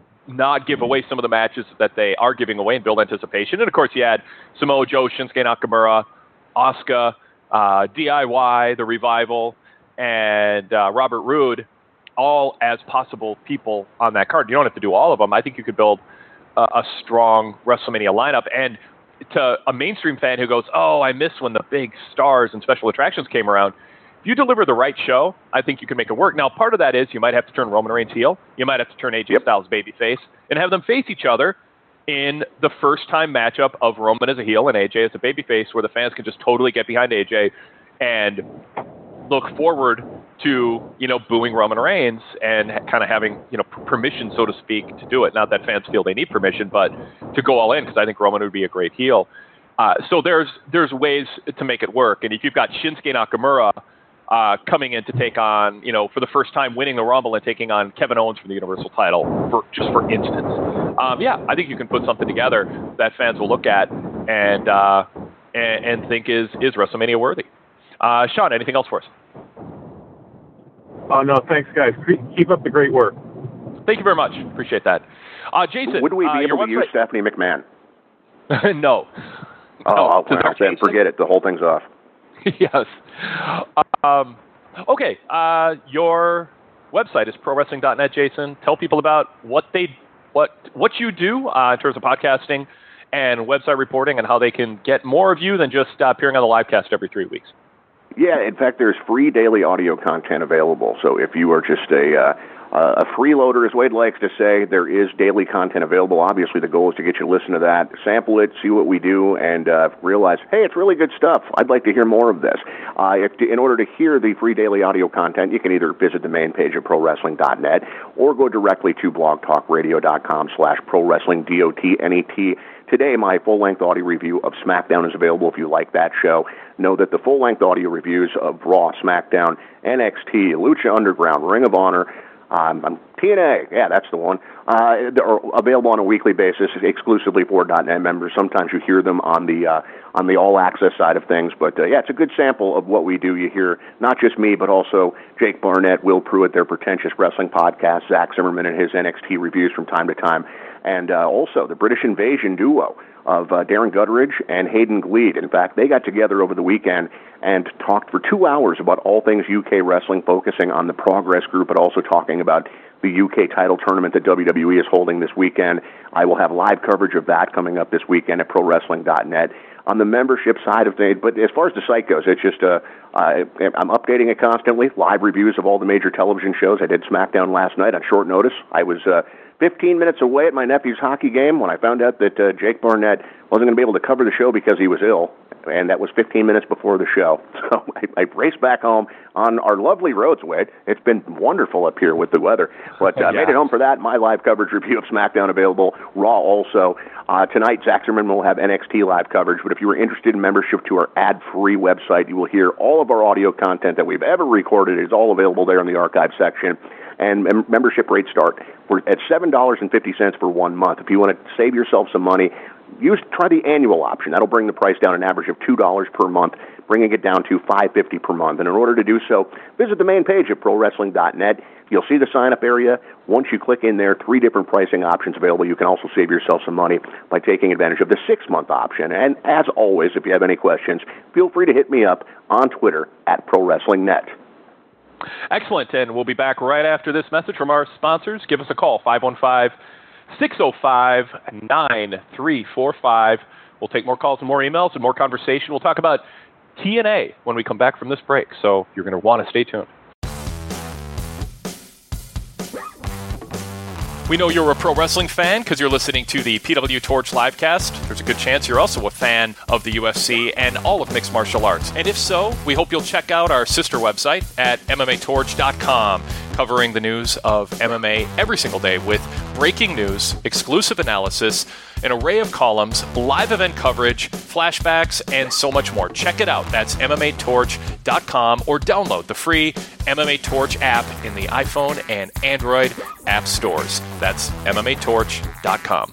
not give away some of the matches that they are giving away and build anticipation. And, of course, you had Samoa Joe, Shinsuke Nakamura, Asuka, uh, D I Y, The Revival, and uh, Robert Roode, all as possible people on that card. You don't have to do all of them. I think you could build a, a strong WrestleMania lineup. And to a mainstream fan who goes, oh, I miss when the big stars and special attractions came around, if you deliver the right show, I think you can make it work. Now, part of that is you might have to turn Roman Reigns heel. You might have to turn A J yep. Styles babyface and have them face each other in the first-time matchup of Roman as a heel and A J as a babyface, where the fans can just totally get behind A J and look forward to, you know, booing Roman Reigns and kind of having, you know, permission, so to speak, to do it. Not that fans feel they need permission, but to go all in, because I think Roman would be a great heel. Uh, so there's there's ways to make it work. And if you've got Shinsuke Nakamura uh, coming in to take on, you know, for the first time winning the Rumble and taking on Kevin Owens for the Universal title, for just for instance, um, yeah, I think you can put something together that fans will look at and uh, and, and think is is WrestleMania worthy. Uh, Sean, anything else for us? Oh, no, thanks, guys. Keep up the great work. Thank you very much. Appreciate that. Uh, Jason. Would we be uh, able to website? use Stephanie McMahon? No. Oh, oh well, then forget it. The whole thing's off. Yes. Um, okay. Uh, your website is pro wrestling dot net, Jason. Tell people about what they, what what you do uh, in terms of podcasting and website reporting, and how they can get more of you than just uh, appearing on the live cast every three weeks. Yeah, in fact, there's free daily audio content available. So if you are just a uh, a freeloader, as Wade likes to say, there is daily content available. Obviously, the goal is to get you to listen to that, sample it, see what we do, and uh, realize, hey, it's really good stuff. I'd like to hear more of this. Uh, if to, in order to hear the free daily audio content, you can either visit the main page of pro wrestling dot net or go directly to blogtalkradio.com slash pro wrestling D O T N E T. Today, my full-length audio review of SmackDown is available if you like that show. Know that the full-length audio reviews of Raw, SmackDown, N X T, Lucha Underground, Ring of Honor, um, T N A, yeah, that's the one, uh, are available on a weekly basis exclusively for .net members. Sometimes you hear them on the uh, on the all-access side of things, but uh, yeah, it's a good sample of what we do. You hear not just me, but also Jake Barnett, Will Pruitt, their Pretentious Wrestling podcast, Zach Zimmerman and his N X T reviews from time to time, and uh, also the British Invasion duo of uh, Darren Gutteridge and Hayden Gleed. In fact, they got together over the weekend and talked for two hours about all things U K wrestling, focusing on the Progress Group, but also talking about the U K title tournament that W W E is holding this weekend. I will have live coverage of that coming up this weekend at pro wrestling dot net. On the membership side of things, but as far as the site goes, it's just, uh, uh, I'm updating it constantly, live reviews of all the major television shows. I did SmackDown last night on short notice. I was uh, fifteen minutes away at my nephew's hockey game when I found out that uh, Jake Barnett wasn't going to be able to cover the show because he was ill, and that was fifteen minutes before the show. So I, I raced back home on our lovely roads, Wade. It's been wonderful up here with the weather, but I uh, yeah. made it home for that. My live coverage review of SmackDown available, Raw also. Uh, tonight, Zach Zimmerman will have N X T live coverage, but if you are interested in membership to our ad-free website, you will hear all of our audio content that we've ever recorded. It is all available there in the archive section. And mem- membership rates start We're at seven dollars and fifty cents for one month. If you want to save yourself some money, use try the annual option. That'll bring the price down an average of two dollars per month, bringing it down to five dollars and fifty cents per month. And in order to do so, visit the main page of pro wrestling dot net. You'll see the sign-up area. Once you click in there, three different pricing options available. You can also save yourself some money by taking advantage of the six-month option. And as always, if you have any questions, feel free to hit me up on Twitter at pro wrestling net. Excellent, and we'll be back right after this message from our sponsors. Give us a call, five one five, six oh five, nine three four five. We'll take more calls and more emails and more conversation. We'll talk about T N A when we come back from this break, so you're going to want to stay tuned. We know you're a pro wrestling fan because you're listening to the P W Torch livecast. There's a good chance you're also a fan of the U F C and all of mixed martial arts. And if so, we hope you'll check out our sister website at M M A torch dot com, covering the news of M M A every single day with breaking news, exclusive analysis, an array of columns, live event coverage, flashbacks, and so much more. Check it out. That's M M A torch dot com, or download the free M M A Torch app in the iPhone and Android app stores. That's M M A torch dot com.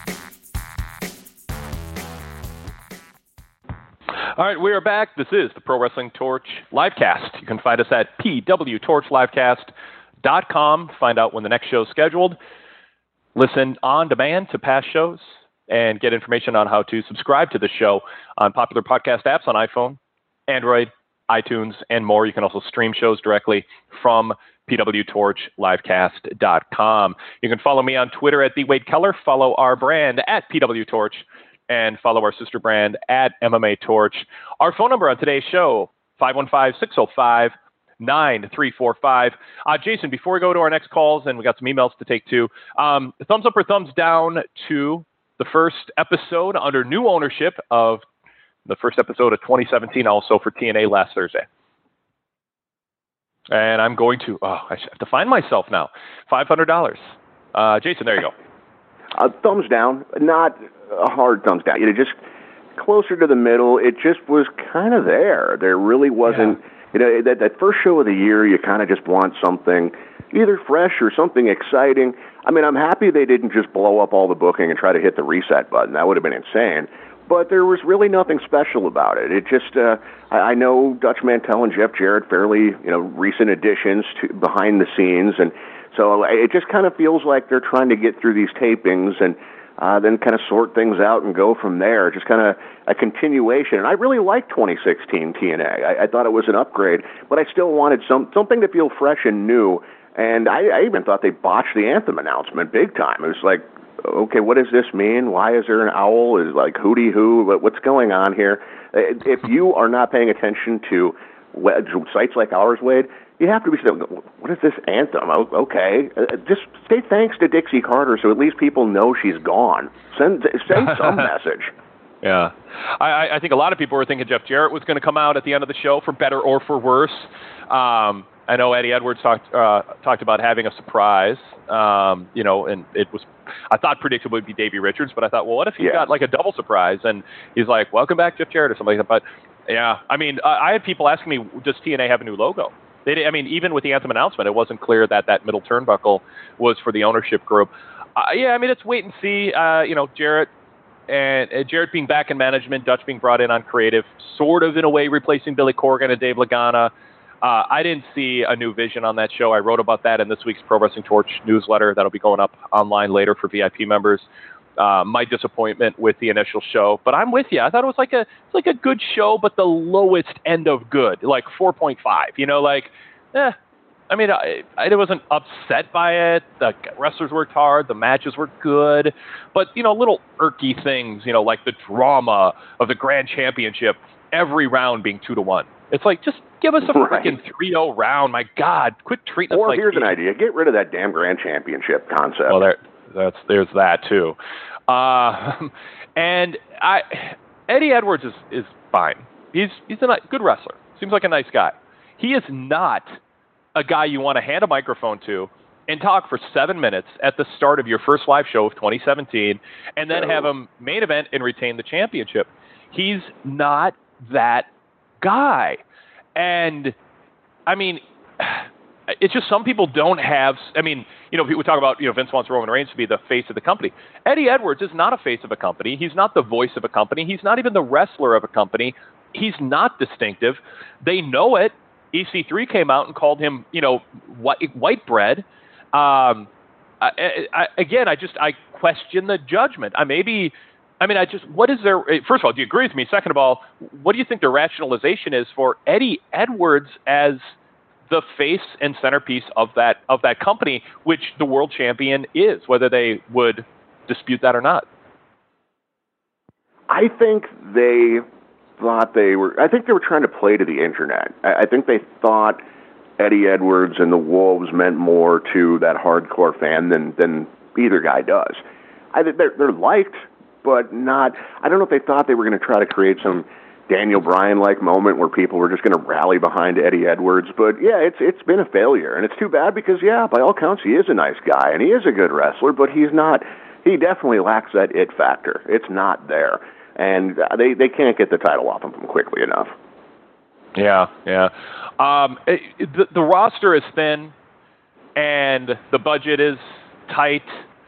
All right, we are back. This is the Pro Wrestling Torch livecast. You can find us at P W torch livecast dot com. Find out when the next show is scheduled. Listen on demand to past shows and get information on how to subscribe to the show on popular podcast apps on iPhone, Android, iTunes, and more. You can also stream shows directly from P W torch livecast dot com. You can follow me on Twitter at The Wade Keller. Follow our brand at P W Torch, and follow our sister brand at M M A Torch. Our phone number on today's show, five one five, six oh five, nine three four five. Uh, Jason, before we go to our next calls, and we got some emails to take too, um, thumbs up or thumbs down to the first episode under new ownership of the first episode of twenty seventeen, also for T N A last Thursday. And I'm going to, oh, I have to find myself now, five hundred dollars. Uh, Jason, there you go. Uh, thumbs down, not a hard thumbs down. You know, just closer to the middle. It just was kind of there. There really wasn't, yeah. you know, that, that first show of the year, you kind of just want something either fresh or something exciting. I mean, I'm happy they didn't just blow up all the booking and try to hit the reset button. That would have been insane. But there was really nothing special about it. It just, uh, I, I know Dutch Mantell and Jeff Jarrett, fairly, you know, recent additions to behind the scenes, and so it just kind of feels like they're trying to get through these tapings, and uh, then kind of sort things out and go from there. Just kind of a continuation. And I really liked twenty sixteen T N A. I, I thought it was an upgrade, but I still wanted some something to feel fresh and new. And I, I even thought they botched the anthem announcement big time. It was like, okay, what does this mean? Why is there an owl? Is like hooty hoo? What's going on here? If you are not paying attention to sites like ours, Wade, you have to be saying, what is this anthem? Oh, okay, just say thanks to Dixie Carter, so at least people know she's gone. Send send some message. Yeah, I, I think a lot of people were thinking Jeff Jarrett was going to come out at the end of the show for better or for worse. Um, I know Eddie Edwards talked uh, talked about having a surprise, um, you know, and it was, I thought predictable would be Davey Richards, but I thought, well, what if he yeah. got like a double surprise? And he's like, welcome back, Jeff Jarrett, or something like that. But yeah, I mean, I, I had people asking me, does T N A have a new logo? They, I mean, even with the anthem announcement, it wasn't clear that that middle turnbuckle was for the ownership group. Uh, yeah, I mean, let's wait and see. Uh, you know, Jarrett and uh, Jarrett being back in management, Dutch being brought in on creative, sort of in a way replacing Billy Corgan and Dave Lagana. Uh, I didn't see a new vision on that show. I wrote about that in this week's Pro Wrestling Torch newsletter that'll be going up online later for V I P members. Uh, my disappointment with the initial show, but I'm with you. I thought it was like a it's like a good show, but the lowest end of good, like four point five. You know, like, eh. I mean, I, I wasn't upset by it. The wrestlers worked hard. The matches were good, but you know, little irky things. You know, like the drama of the Grand Championship, every round being two to one. It's like, just give us a right. freaking three oh round. My God, quit treating or us like... Or here's an idea. Get rid of that damn Grand Championship concept. Well, there, that's there's that, too. Uh, and I, Eddie Edwards is, is fine. He's, he's a good wrestler. Seems like a nice guy. He is not a guy you want to hand a microphone to and talk for seven minutes at the start of your first live show of twenty seventeen and then have him main event and retain the championship. He's not that guy. And I mean, it's just some people don't have, I mean, you know, people talk about, you know, Vince wants Roman Reigns to be the face of the company. Eddie Edwards is not a face of a company. He's not the voice of a company. He's not even the wrestler of a company. He's not distinctive. They know it. E C three came out and called him, you know, white, white bread. Um, I, I, again, I just, I question the judgment. I maybe, I mean, I just, what is there, first of all, do you agree with me? Second of all, what do you think the rationalization is for Eddie Edwards as the face and centerpiece of that, of that company, which the world champion is, whether they would dispute that or not? I think they thought they were, I think they were trying to play to the internet. I, I think they thought Eddie Edwards and the Wolves meant more to that hardcore fan than, than either guy does. I think they're, they're liked, but not, I don't know if they thought they were going to try to create some Daniel Bryan-like moment where people were just going to rally behind Eddie Edwards. But yeah, it's it's been a failure. And it's too bad because, yeah, by all counts, he is a nice guy and he is a good wrestler, but he's not, he definitely lacks that it factor. It's not there. And they, they can't get the title off of him quickly enough. Yeah, yeah. Um, it, the, the roster is thin and the budget is tight,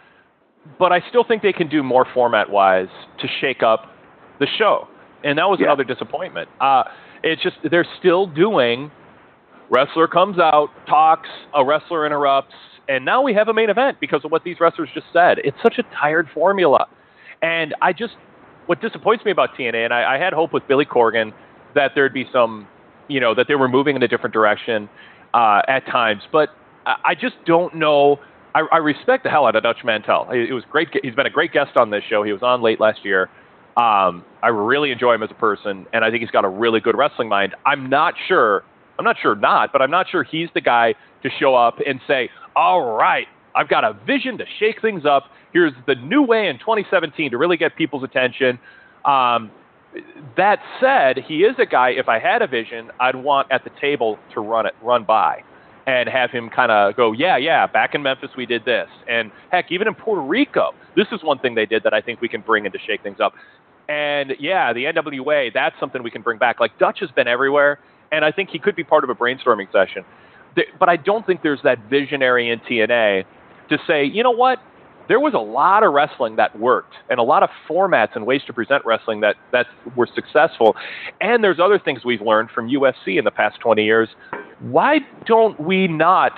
but I still think they can do more format-wise to shake up the show. And that was yeah. another disappointment. Uh, it's just they're still doing wrestler comes out, talks, a wrestler interrupts, and now we have a main event because of what these wrestlers just said. It's such a tired formula. And I just, what disappoints me about T N A, and I, I had hope with Billy Corgan that there'd be some, you know, that they were moving in a different direction uh, at times. But I, I just don't know. I, I respect the hell out of Dutch Mantell. It, it was great. He's been a great guest on this show. He was on late last year. Um, I really enjoy him as a person, and I think he's got a really good wrestling mind. I'm not sure, I'm not sure not, but I'm not sure he's the guy to show up and say, all right, I've got a vision to shake things up. Here's the new way in twenty seventeen to really get people's attention. Um, that said, he is a guy, if I had a vision, I'd want at the table to run it, run by and have him kind of go, yeah, yeah, back in Memphis we did this. And heck, even in Puerto Rico, this is one thing they did that I think we can bring in to shake things up. And yeah, the N W A, that's something we can bring back. Like Dutch has been everywhere, and I think he could be part of a brainstorming session. But I don't think there's that visionary in T N A to say, you know what? There was a lot of wrestling that worked and a lot of formats and ways to present wrestling that, that were successful. And there's other things we've learned from U F C in the past twenty years. Why don't we not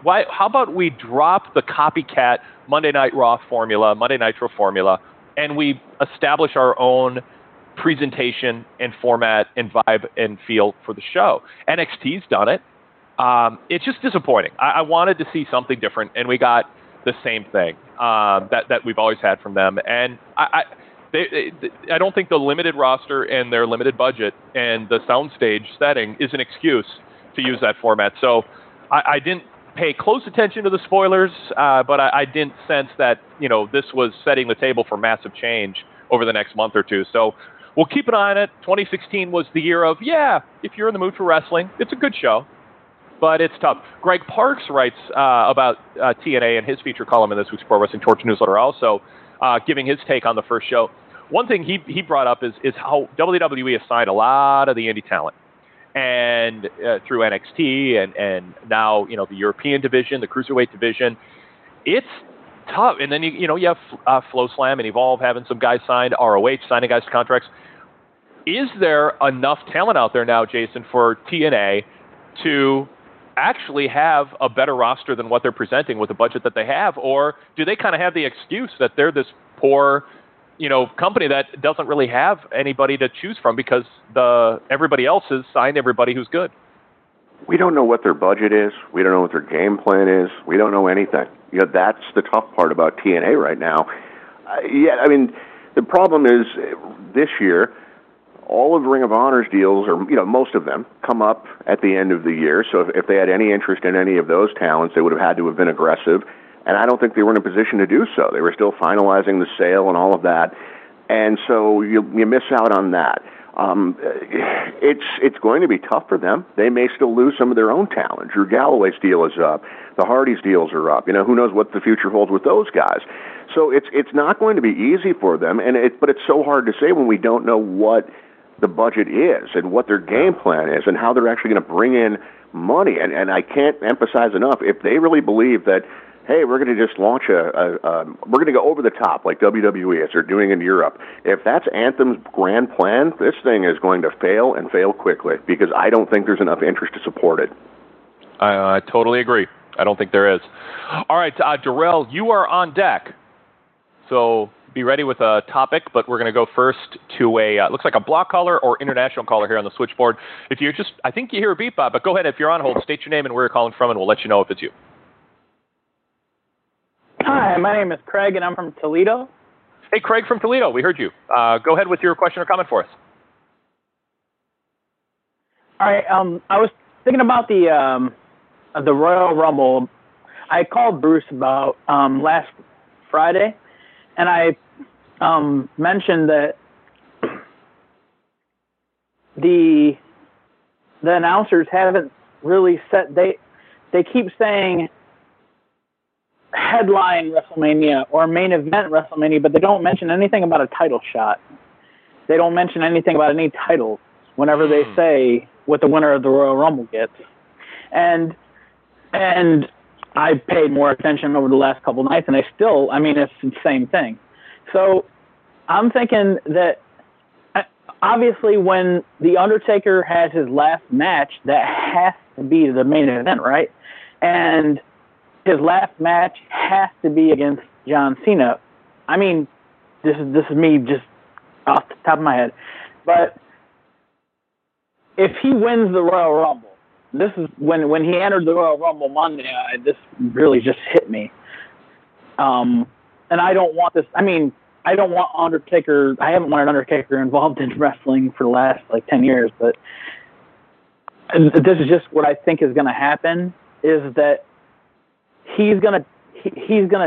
Why? How about we drop the copycat Monday Night Raw formula, Monday Nitro formula, and we establish our own presentation and format and vibe and feel for the show. N X T's done it. Um, it's just disappointing. I, I wanted to see something different, and we got the same thing um, that that we've always had from them. And I, I, they, they, I don't think the limited roster and their limited budget and the soundstage setting is an excuse to use that format. So I, I didn't pay close attention to the spoilers, uh, but I, I didn't sense that, you know, this was setting the table for massive change over the next month or two. So we'll keep an eye on it. twenty sixteen was the year of, yeah, if you're in the mood for wrestling, it's a good show, but it's tough. Greg Parks writes uh, about uh, T N A in his feature column in this week's Pro Wrestling Torch newsletter, also uh, giving his take on the first show. One thing he, he brought up is, is how W W E has signed a lot of the indie talent. And uh, through N X T and, and now, you know, the European division, the Cruiserweight division, it's tough. And then, you, you know, you have uh, Flow Slam and Evolve having some guys signed, R O H signing guys to contracts. Is there enough talent out there now, Jason, for T N A to actually have a better roster than what they're presenting with the budget that they have? Or do they kind of have the excuse that they're this poor, you know, company that doesn't really have anybody to choose from because the everybody else has signed everybody who's good? We don't know what their budget is. We don't know what their game plan is. We don't know anything. You know, that's the tough part about T N A right now. Uh, yeah, I mean, the problem is this year, all of Ring of Honor's deals, or you know, most of them, come up at the end of the year. So if, if they had any interest in any of those talents, they would have had to have been aggressive. And I don't think they were in a position to do so. They were still finalizing the sale and all of that. And so you, you miss out on that. Um, it's it's going to be tough for them. They may still lose some of their own talent. Drew Galloway's deal is up. The Hardys' deals are up. You know, who knows what the future holds with those guys. So it's it's not going to be easy for them. And it, but it's so hard to say when we don't know what the budget is and what their game plan is and how they're actually going to bring in money. And, and I can't emphasize enough, if they really believe that, hey, we're going to just launch a, a, a we're going to go over the top like W W E as they're doing in Europe. If that's Anthem's grand plan, this thing is going to fail and fail quickly because I don't think there's enough interest to support it. I, I totally agree. I don't think there is. All right, uh, Darrell, you are on deck. So be ready with a topic, but we're going to go first to a, uh, looks like a block caller or international caller here on the switchboard. If you're just, I think you hear a beep, Bob, but go ahead. If you're on hold, state your name and where you're calling from, and we'll let you know if it's you. Hi, my name is Craig, and I'm from Toledo. Hey, Craig from Toledo, we heard you. Uh, go ahead with your question or comment for us. All right, um, I was thinking about the um, the Royal Rumble. I called Bruce about um, last Friday, and I um, mentioned that the the announcers haven't really set. They they keep saying headline WrestleMania or main event WrestleMania, but they don't mention anything about a title shot. They don't mention anything about any titles whenever they say what the winner of the Royal Rumble gets. And and I paid more attention over the last couple of nights, and I still, I mean, it's the same thing. So I'm thinking that obviously when The Undertaker has his last match, that has to be the main event, right? And his last match has to be against John Cena. I mean, this is this is me just off the top of my head. But if he wins the Royal Rumble, this is when when he entered the Royal Rumble Monday, I, this really just hit me. Um, and I don't want this. I mean, I don't want Undertaker. I haven't wanted Undertaker involved in wrestling for the last like ten years, but this is just what I think is going to happen. Is that he's gonna he, he's gonna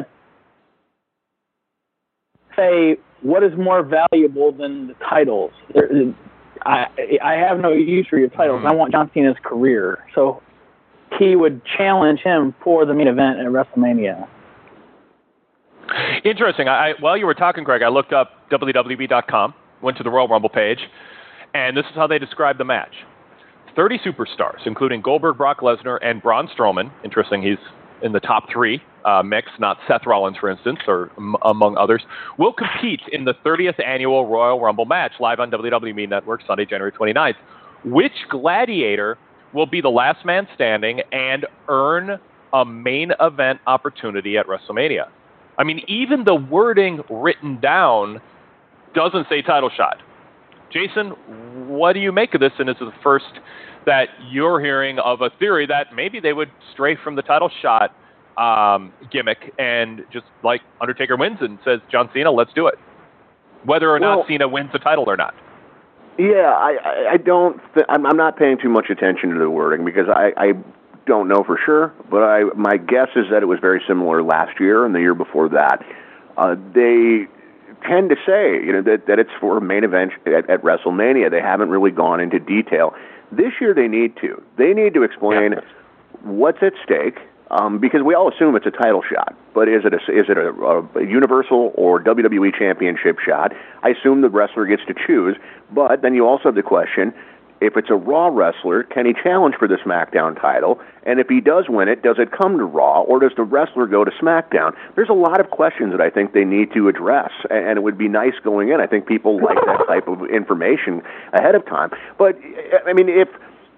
say what is more valuable than the titles. There, I I have no use for your titles. I want John Cena's career, so he would challenge him for the main event at WrestleMania. Interesting. I, while you were talking, Greg, I looked up W W E dot com, went to the Royal Rumble page, and this is how they describe the match: thirty superstars, including Goldberg, Brock Lesnar, and Braun Strowman. Interesting, he's in the top three uh, mix, not Seth Rollins, for instance, or m- among others, will compete in the thirtieth annual Royal Rumble match live on W W E Network Sunday, January twenty-ninth. Which gladiator will be the last man standing and earn a main event opportunity at WrestleMania. I mean, even the wording written down doesn't say title shot. Jason, what do you make of this? And is it the first that you're hearing of a theory that maybe they would stray from the title shot um, gimmick and just like Undertaker wins and says, John Cena, let's do it. Whether or well, not Cena wins the title or not. Yeah, I, I don't. Th- I'm, I'm not paying too much attention to the wording because I, I don't know for sure. But I, my guess is that it was very similar last year and the year before that. Uh, they tend to say, you know, that, that it's for a main event at, at WrestleMania. They haven't really gone into detail. This year they need to. They need to explain yeah. what's at stake, um, because we all assume it's a title shot. But is it a, is it a, a Universal or W W E Championship shot? I assume the wrestler gets to choose. But then you also have the question, if it's a Raw wrestler, can he challenge for the SmackDown title? And if he does win it, does it come to Raw, or does the wrestler go to SmackDown? There's a lot of questions that I think they need to address, and it would be nice going in. I think people like that type of information ahead of time. But, I mean, if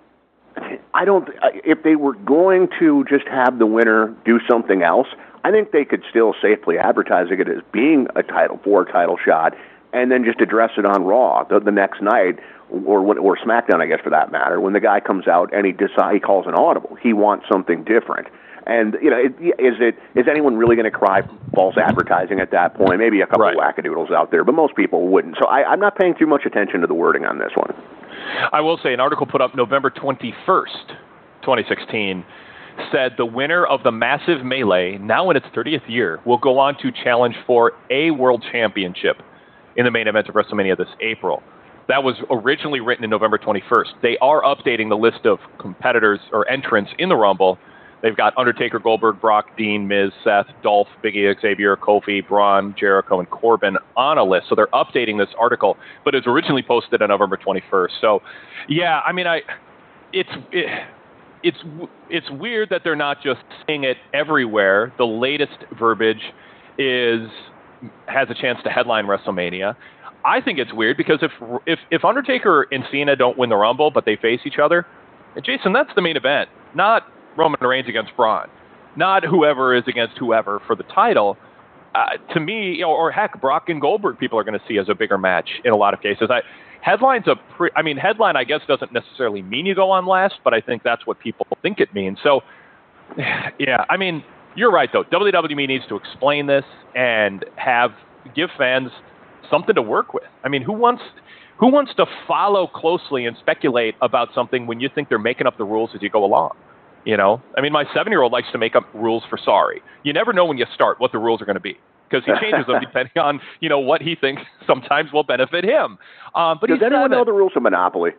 I don't, if they were going to just have the winner do something else, I think they could still safely advertise it as being a title, for a title shot, and then just address it on Raw the, the next night, or or SmackDown, I guess, for that matter, when the guy comes out and he decide, he calls an audible. He wants something different. And, you know, it, is it is anyone really going to cry false advertising at that point? Maybe a couple right. of wackadoodles out there, but most people wouldn't. So I, I'm not paying too much attention to the wording on this one. I will say an article put up November twenty-first, twenty sixteen, said the winner of the Massive Melee, now in its thirtieth year, will go on to challenge for a world championship in the main event of WrestleMania this April. That was originally written in November twenty-first. They are updating the list of competitors or entrants in the Rumble. They've got Undertaker, Goldberg, Brock, Dean, Miz, Seth, Dolph, Big E, Xavier, Kofi, Braun, Jericho, and Corbin on a list. So they're updating this article, but it was originally posted on November twenty-first. So, yeah, I mean, I, it's it, it's it's weird that they're not just saying it everywhere. The latest verbiage is has a chance to headline WrestleMania. I think it's weird because if if if Undertaker and Cena don't win the Rumble, but they face each other, Jason, that's the main event, not Roman Reigns against Braun, not whoever is against whoever for the title. Uh, to me, you know, or heck, Brock and Goldberg, people are going to see as a bigger match in a lot of cases. I, headline's a pre, I mean, headline, I guess, doesn't necessarily mean you go on last, but I think that's what people think it means. So, yeah, I mean, you're right though. W W E needs to explain this and have give fans something to work with. I mean, who wants who wants to follow closely and speculate about something when you think they're making up the rules as you go along? You know, I mean, my seven-year-old likes to make up rules for sorry. You never know when you start what the rules are going to be because he changes them depending on, you know, what he thinks sometimes will benefit him. Um, but Does anyone know the rules of Monopoly?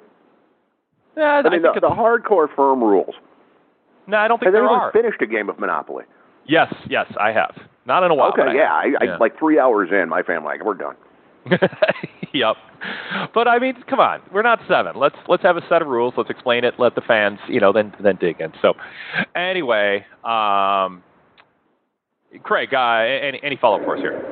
Yeah, I mean, I the, the hardcore firm rules. No, I don't think Has there anyone are. finished a game of Monopoly? Yes, yes, I have. Not in a while. Okay, I yeah, I, yeah. I, like three hours in, my family, like, we're done. Yep. But I mean, come on, we're not seven. Let's let's have a set of rules. Let's explain it. Let the fans, you know, then then dig in. So, anyway, um, Craig, uh, any any follow up for us here?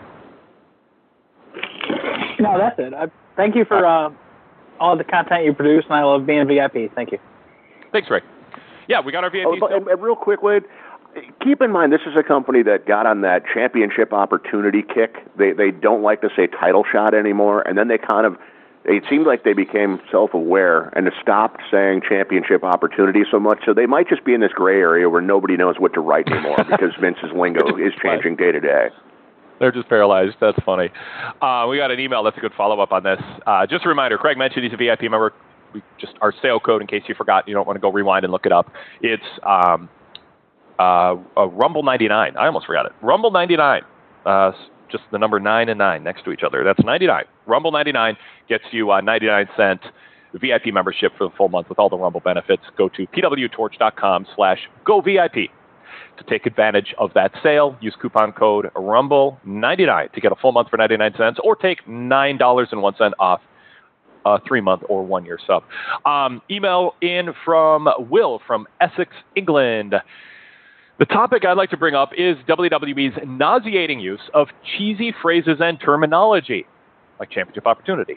No, that's it. I, thank you for uh, all the content you produce, and I love being V I P. Thank you. Thanks, Ray. Yeah, we got our V I P. Oh, and, and real quick, Wade, keep in mind this is a company that got on that championship opportunity kick. They they don't like to say title shot anymore, and then they kind of it seemed like they became self-aware and stopped saying championship opportunity so much. So they might just be in this gray area where nobody knows what to write anymore because Vince's lingo is changing day to day. They're just paralyzed. That's funny. Uh, we got an email that's a good follow-up on this. Uh, just a reminder, Craig mentioned he's a V I P member. We just our sale code, in case you forgot, you don't want to go rewind and look it up. It's um, uh, uh, Rumble ninety-nine. I almost forgot it. Rumble ninety-nine. Uh, just the number nine and nine next to each other. That's ninety-nine. Rumble ninety-nine gets you a ninety-nine cent V I P membership for the full month with all the Rumble benefits. Go to pwtorch.com slash go VIP to take advantage of that sale. Use coupon code Rumble ninety-nine to get a full month for ninety-nine cents, or take nine dollars and one cent off a three-month or one-year sub. Um, email in from Will from Essex, England. The topic I'd like to bring up is W W E's nauseating use of cheesy phrases and terminology, like championship opportunity.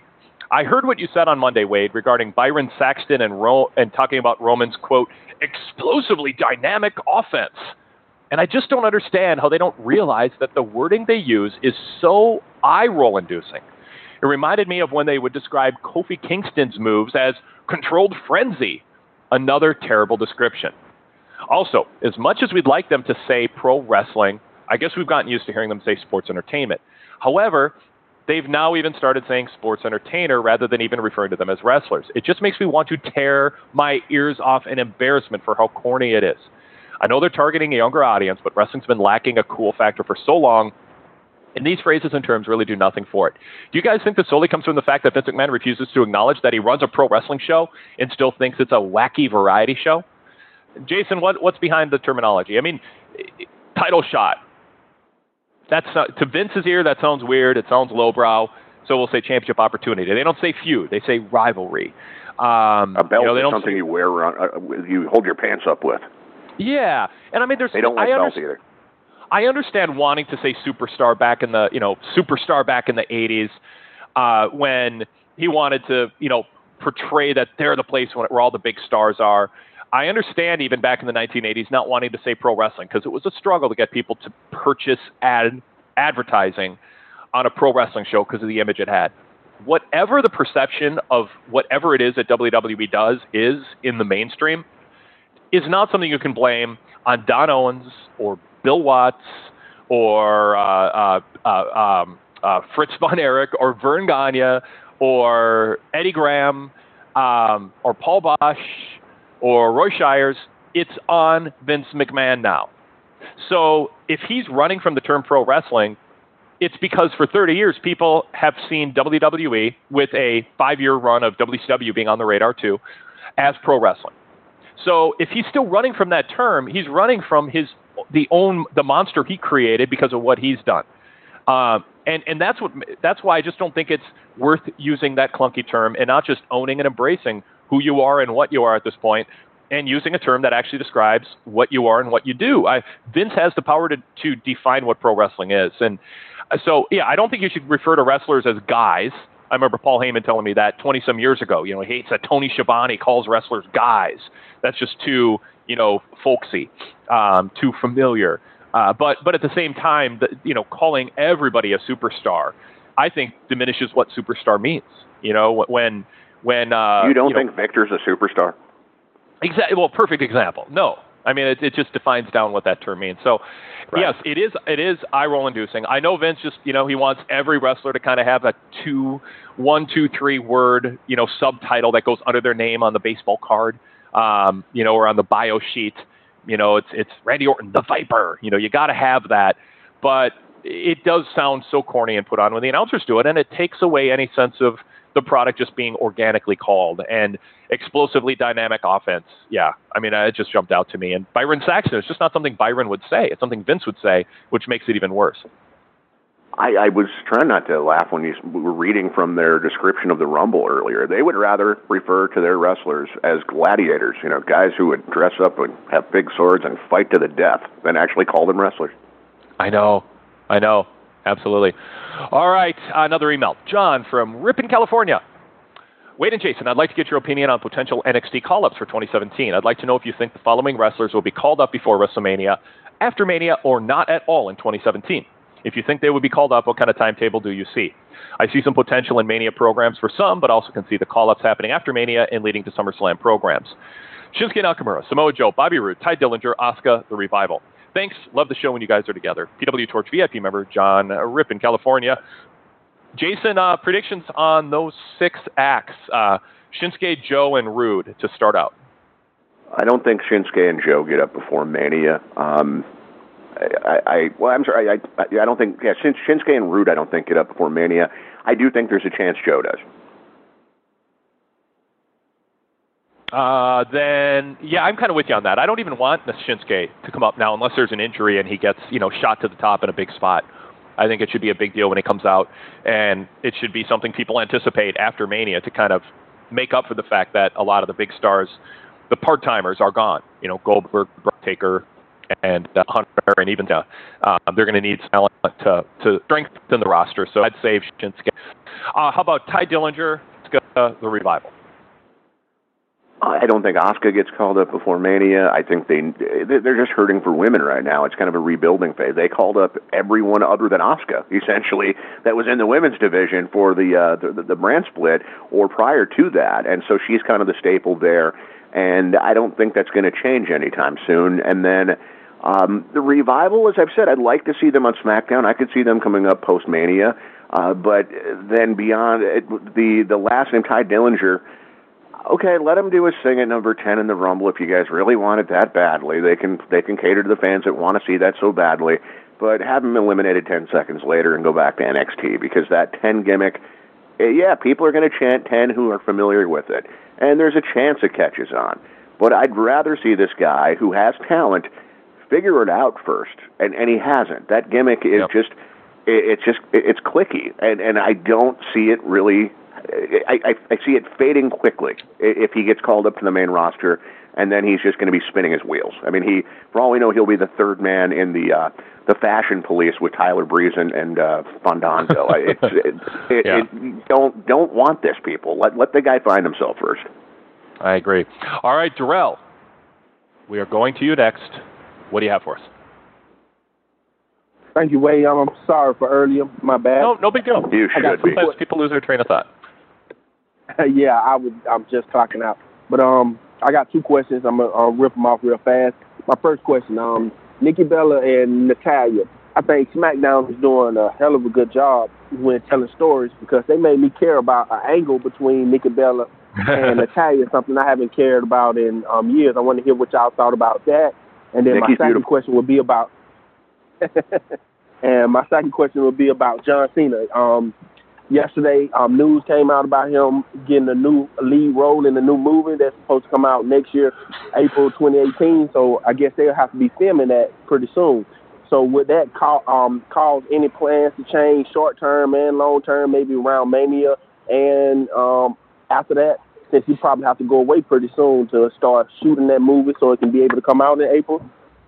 I heard what you said on Monday, Wade, regarding Byron Saxton and Ro- and talking about Roman's, quote, explosively dynamic offense. And I just don't understand how they don't realize that the wording they use is so eye-roll inducing. It reminded me of when they would describe Kofi Kingston's moves as controlled frenzy, another terrible description. Also, as much as we'd like them to say pro wrestling, I guess we've gotten used to hearing them say sports entertainment. However, they've now even started saying sports entertainer rather than even referring to them as wrestlers. It just makes me want to tear my ears off in embarrassment for how corny it is. I know they're targeting a younger audience, but wrestling's been lacking a cool factor for so long, and these phrases and terms really do nothing for it. Do you guys think this solely comes from the fact that Vince McMahon refuses to acknowledge that he runs a pro wrestling show and still thinks it's a wacky variety show? Jason, what, what's behind the terminology? I mean, title shot. That's uh, to Vince's ear, that sounds weird. It sounds lowbrow. So we'll say championship opportunity. They don't say feud. They say rivalry. Um, a belt you know, they is don't something say, you wear around, uh, you hold your pants up with. Yeah, and I mean, there's. They don't like I belts either. I understand wanting to say superstar back in the, you know, superstar back in the eighties, uh, when he wanted to, you know, portray that they're the place where all the big stars are. I understand even back in the nineteen eighties not wanting to say pro wrestling because it was a struggle to get people to purchase ad advertising on a pro wrestling show because of the image it had. Whatever the perception of whatever it is that W W E does is in the mainstream is not something you can blame on Don Owens or Bill Watts or uh, uh, uh, um, uh, Fritz von Erich or Vern Gagne or Eddie Graham um, or Paul Bosch or Roy Shires. It's on Vince McMahon now. So if he's running from the term pro wrestling, it's because for thirty years, people have seen W W E with a five-year run of W C W being on the radar too as pro wrestling. So if he's still running from that term, he's running from his the own the monster he created because of what he's done. Um, and and that's what that's why I just don't think it's worth using that clunky term and not just owning and embracing who you are and what you are at this point, and using a term that actually describes what you are and what you do. I, Vince has the power to, to define what pro wrestling is. And so, yeah, I don't think you should refer to wrestlers as guys. I remember Paul Heyman telling me that twenty-some years ago. You know, he hates that Tony Schiavone calls wrestlers guys. That's just too, you know, folksy, um, too familiar. Uh, but but at the same time, the, you know, calling everybody a superstar, I think diminishes what superstar means. You know, when when uh, you don't you know, think Victor's a superstar? Exactly. Well, perfect example. No, I mean it, it just defines down what that term means. So, right. Yes, it is. It is eye roll inducing. I know Vince just you know he wants every wrestler to kind of have a two, one, two, three word you know subtitle that goes under their name on the baseball card, um, you know, or on the bio sheet. You know, it's it's Randy Orton, the Viper. You know, you got to have that, but it does sound so corny and put on when the announcers do it, and it takes away any sense of the product just being organically called. And explosively dynamic offense. Yeah, I mean, it just jumped out to me. And Byron Saxton, it's just not something Byron would say. It's something Vince would say, which makes it even worse. I, I was trying not to laugh when you were reading from their description of the Rumble earlier. They would rather refer to their wrestlers as gladiators, you know, guys who would dress up and have big swords and fight to the death, than actually call them wrestlers. I know. I know. Absolutely. All right, another email. John from Ripon, California. Wade and Jason, I'd like to get your opinion on potential N X T call-ups for twenty seventeen. I'd like to know if you think the following wrestlers will be called up before WrestleMania, after Mania, or not at all in twenty seventeen. If you think they would be called up, what kind of timetable do you see? I see some potential in Mania programs for some, but also can see the call-ups happening after Mania and leading to SummerSlam programs. Shinsuke Nakamura, Samoa Joe, Bobby Roode, Ty Dillinger, Asuka, The Revival. Thanks. Love the show when you guys are together. P W Torch V I P member John Ripon, California. Jason, uh, predictions on those six acts, uh, Shinsuke, Joe, and Roode to start out. I don't think Shinsuke and Joe get up before Mania. Um, I, I, well, I'm sorry, I, I, I don't think, yeah, Shinsuke and Roode I don't think get up before Mania. I do think there's a chance Joe does. Uh, then, yeah, I'm kind of with you on that. I don't even want Shinsuke to come up now unless there's an injury and he gets, you know, shot to the top in a big spot. I think it should be a big deal when he comes out, and it should be something people anticipate after Mania to kind of make up for the fact that a lot of the big stars, the part-timers, are gone. You know, Goldberg, Taker, and uh, Hunter, and even uh, uh, they're going to need talent to, to strengthen the roster. So I'd save Shinsuke. Uh, how about Ty Dillinger? uh, the Revival? I don't think Asuka gets called up before Mania. I think they they're just hurting for women right now. It's kind of a rebuilding phase. They called up everyone other than Asuka, essentially, that was in the women's division for the uh, the, the brand split or prior to that, and so she's kind of the staple there. And I don't think that's going to change anytime soon. And then um, the Revival, as I've said, I'd like to see them on SmackDown. I could see them coming up post Mania, uh, but then beyond it, the the last name Ty Dillinger. Okay, let them do his thing at number ten in the Rumble if you guys really want it that badly. They can they can cater to the fans that want to see that so badly, but have him eliminated ten seconds later and go back to N X T because that ten gimmick, yeah, people are going to chant ten who are familiar with it, and there's a chance it catches on. But I'd rather see this guy who has talent figure it out first, and, and he hasn't. That gimmick is yep. just it, it's just it, it's clicky, and, and I don't see it really. I, I, I see it fading quickly if he gets called up to the main roster, and then he's just going to be spinning his wheels. I mean, he, for all we know, he'll be the third man in the uh, the Fashion Police with Tyler Breeze and, and uh, Fandango. it's, it, it, yeah. it, don't don't want this, people. Let let the guy find himself first. I agree. All right, Darrell, we are going to you next. What do you have for us? Thank you, Wade. I'm sorry for earlier. My bad. No, no big deal. You should be. Sometimes people lose their train of thought. yeah, I would. I'm just clocking out. But um, I got two questions. I'm gonna uh, rip them off real fast. My first question: um, Nikki Bella and Natalya. I think SmackDown is doing a hell of a good job when telling stories because they made me care about an angle between Nikki Bella and Natalya, something I haven't cared about in um years. I want to hear what y'all thought about that. And then Nikki's my second beautiful. question would be about. and my second question would be about John Cena. Um, yesterday, um, news came out about him getting a new lead role in a new movie that's supposed to come out next year, April twenty eighteen. So I guess they'll have to be filming that pretty soon. So would that call, um, cause any plans to change short term and long term, maybe around Mania and um, after that? Since you probably have to go away pretty soon to start shooting that movie so it can be able to come out in April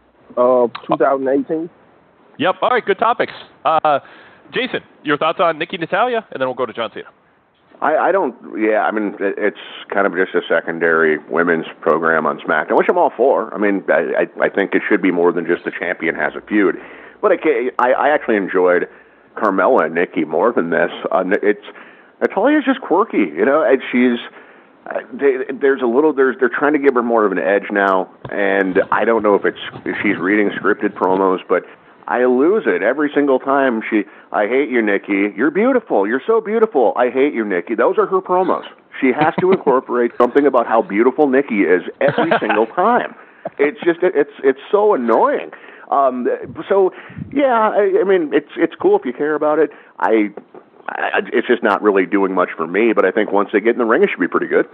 of twenty eighteen. Yep. All right. Good topics. Uh, Jason, your thoughts on Nikki Natalya, and then we'll go to John Cena. I, I don't. Yeah, I mean, it's kind of just a secondary women's program on SmackDown, which I'm all for. I mean, I, I think it should be more than just the champion has a feud. But I, I actually enjoyed Carmella and Nikki more than this. Uh, it's Natalya's just quirky, you know, and she's. Uh, they, there's a little. There's they're trying to give her more of an edge now, and I don't know if it's if she's reading scripted promos, but I lose it every single time. She, I hate you, Nikki. You're beautiful. You're so beautiful. I hate you, Nikki. Those are her promos. She has to incorporate something about how beautiful Nikki is every single time. It's just it's it's so annoying. Um, so yeah, I, I mean it's it's cool if you care about it. I. It's just not really doing much for me, but I think once they get in the ring, it should be pretty good.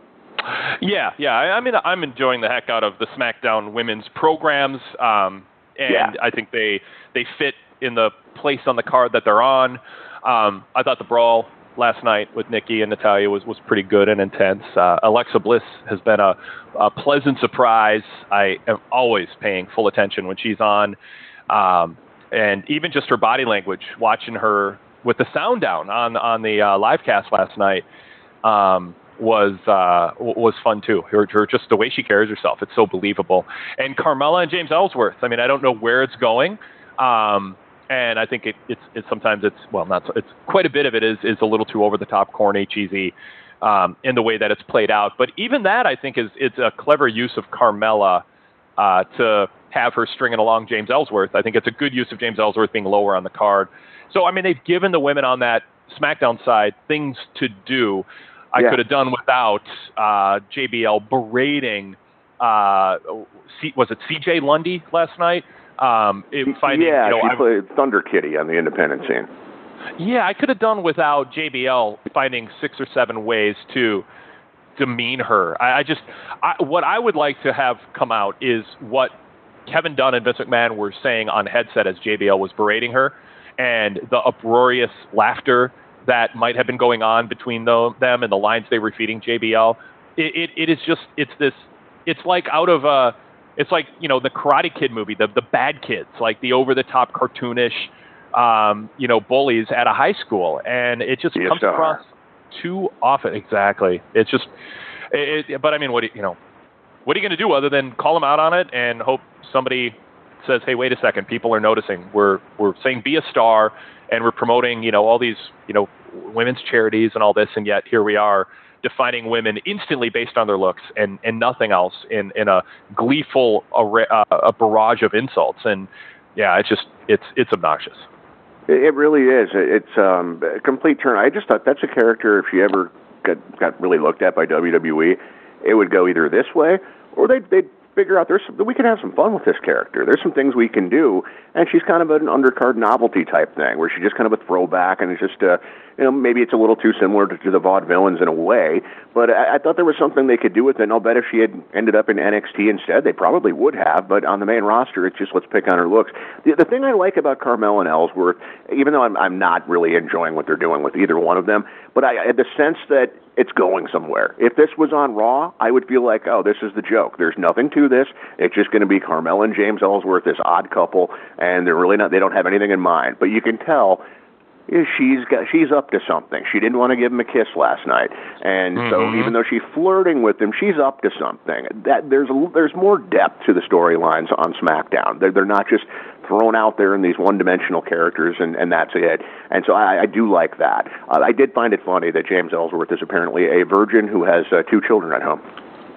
Yeah, yeah. I, I mean, I'm enjoying the heck out of the SmackDown women's programs, um, and yeah. I think they they fit in the place on the card that they're on. Um, I thought the brawl last night with Nikki and Natalya was, was pretty good and intense. Uh, Alexa Bliss has been a, a pleasant surprise. I am always paying full attention when she's on, um, and even just her body language, watching her with the sound down on on the uh, live cast last night um, was uh, was fun too. Her, her just the way she carries herself, it's so believable. And Carmella and James Ellsworth. I mean, I don't know where it's going, um, and I think it, it's it's sometimes it's well not so, it's quite a bit of it is is a little too over the top, corny, cheesy um, in the way that it's played out. But even that, I think, is it's a clever use of Carmella uh, to have her stringing along James Ellsworth. I think it's a good use of James Ellsworth being lower on the card. So, I mean, they've given the women on that SmackDown side things to do. I yeah. could have done without uh, J B L berating, uh, C- was it C J Lundy last night? Um, it, finding, yeah, you know, she I, played Thunder Kitty on the independent scene. Yeah, I could have done without J B L finding six or seven ways to demean her. I, I just, I, what I would like to have come out is what Kevin Dunn and Vince McMahon were saying on headset as J B L was berating her, and the uproarious laughter that might have been going on between the, them and the lines they were feeding J B L. It, it, it is just, it's this, it's like out of a, it's like, you know, the Karate Kid movie, the the bad kids, like the over-the-top cartoonish, um, you know, bullies at a high school. And it just Be comes across, too often. Exactly. It's just, it, it, but I mean, what do you, you know, what are you going to do other than call them out on it and hope somebody says, hey, wait a second, people are noticing. We're we're saying be a star, and we're promoting, you know, all these, you know, women's charities and all this, and yet here we are defining women instantly based on their looks and, and nothing else in, in a gleeful uh, a barrage of insults. And yeah, it's just it's it's obnoxious. It really is. It's um, a complete turn. I just thought that's a character, if she ever got, got really looked at by W W E, it would go either this way or they'd, they'd figure out there's we can have some fun with this character. There's some things we can do, and she's kind of an undercard novelty type thing, where she's just kind of a throwback, and it's just, uh, you know, maybe it's a little too similar to, to the Vaudevillains in a way, but I, I thought there was something they could do with it, and I'll bet if she had ended up in N X T instead, they probably would have, but on the main roster, it's just let's pick on her looks. The, the thing I like about Carmella and Ellsworth, even though I'm, I'm not really enjoying what they're doing with either one of them, but I, I had the sense that it's going somewhere. If this was on Raw, I would feel like, oh, this is the joke. There's nothing to this. It's just going to be Carmella and James Ellsworth, this odd couple, and they're really not. They don't have anything in mind. But you can tell she's got she's up to something. She didn't want to give him a kiss last night, and mm-hmm. so even though she's flirting with him, she's up to something. That there's a, there's more depth to the storylines on SmackDown. They're they're not just thrown out there in these one-dimensional characters, and, and that's it. And so I, I do like that. Uh, I did find it funny that James Ellsworth is apparently a virgin who has uh, two children at home.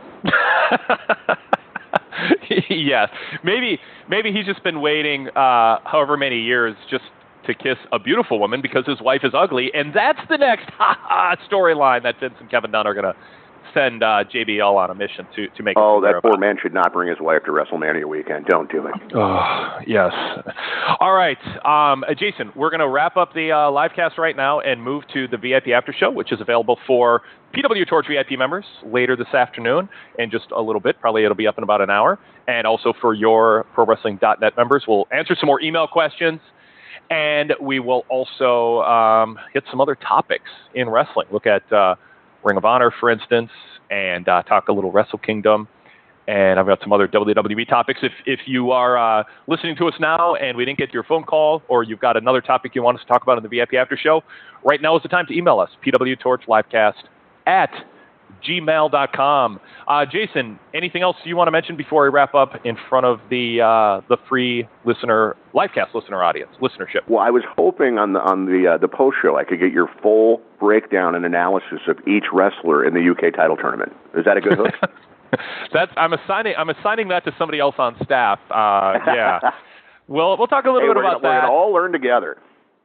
Yes, maybe maybe he's just been waiting uh, however many years just to kiss a beautiful woman because his wife is ugly, and that's the next ha ha storyline that Vince and Kevin Dunn are going to send uh, J B L on a mission to to make. Oh, that poor man should not bring his wife to WrestleMania weekend. Don't do it. Oh, yes. All right, um, uh, Jason, we're going to wrap up the uh, live cast right now and move to the V I P after show, which is available for P W Torch V I P members later this afternoon in just a little bit. Probably it'll be up in about an hour. And also for your Pro Wrestling dot net members, we'll answer some more email questions. And we will also um, hit some other topics in wrestling. Look at uh, Ring of Honor, for instance, and uh, talk a little Wrestle Kingdom. And I've got some other W W E topics. If if you are uh, listening to us now and we didn't get your phone call, or you've got another topic you want us to talk about in the V I P After Show, right now is the time to email us, P W Torch Livecast at gmail dot com. Uh, Jason, anything else you want to mention before we wrap up in front of the uh, the free listener livecast listener audience listenership? Well, I was hoping on the on the uh, the post show I could get your full breakdown and analysis of each wrestler in the U K title tournament. Is that a good hook? That's I'm assigning I'm assigning that to somebody else on staff. Uh, yeah, we'll we'll talk a little hey, bit about gonna, that. We're gonna all learn together.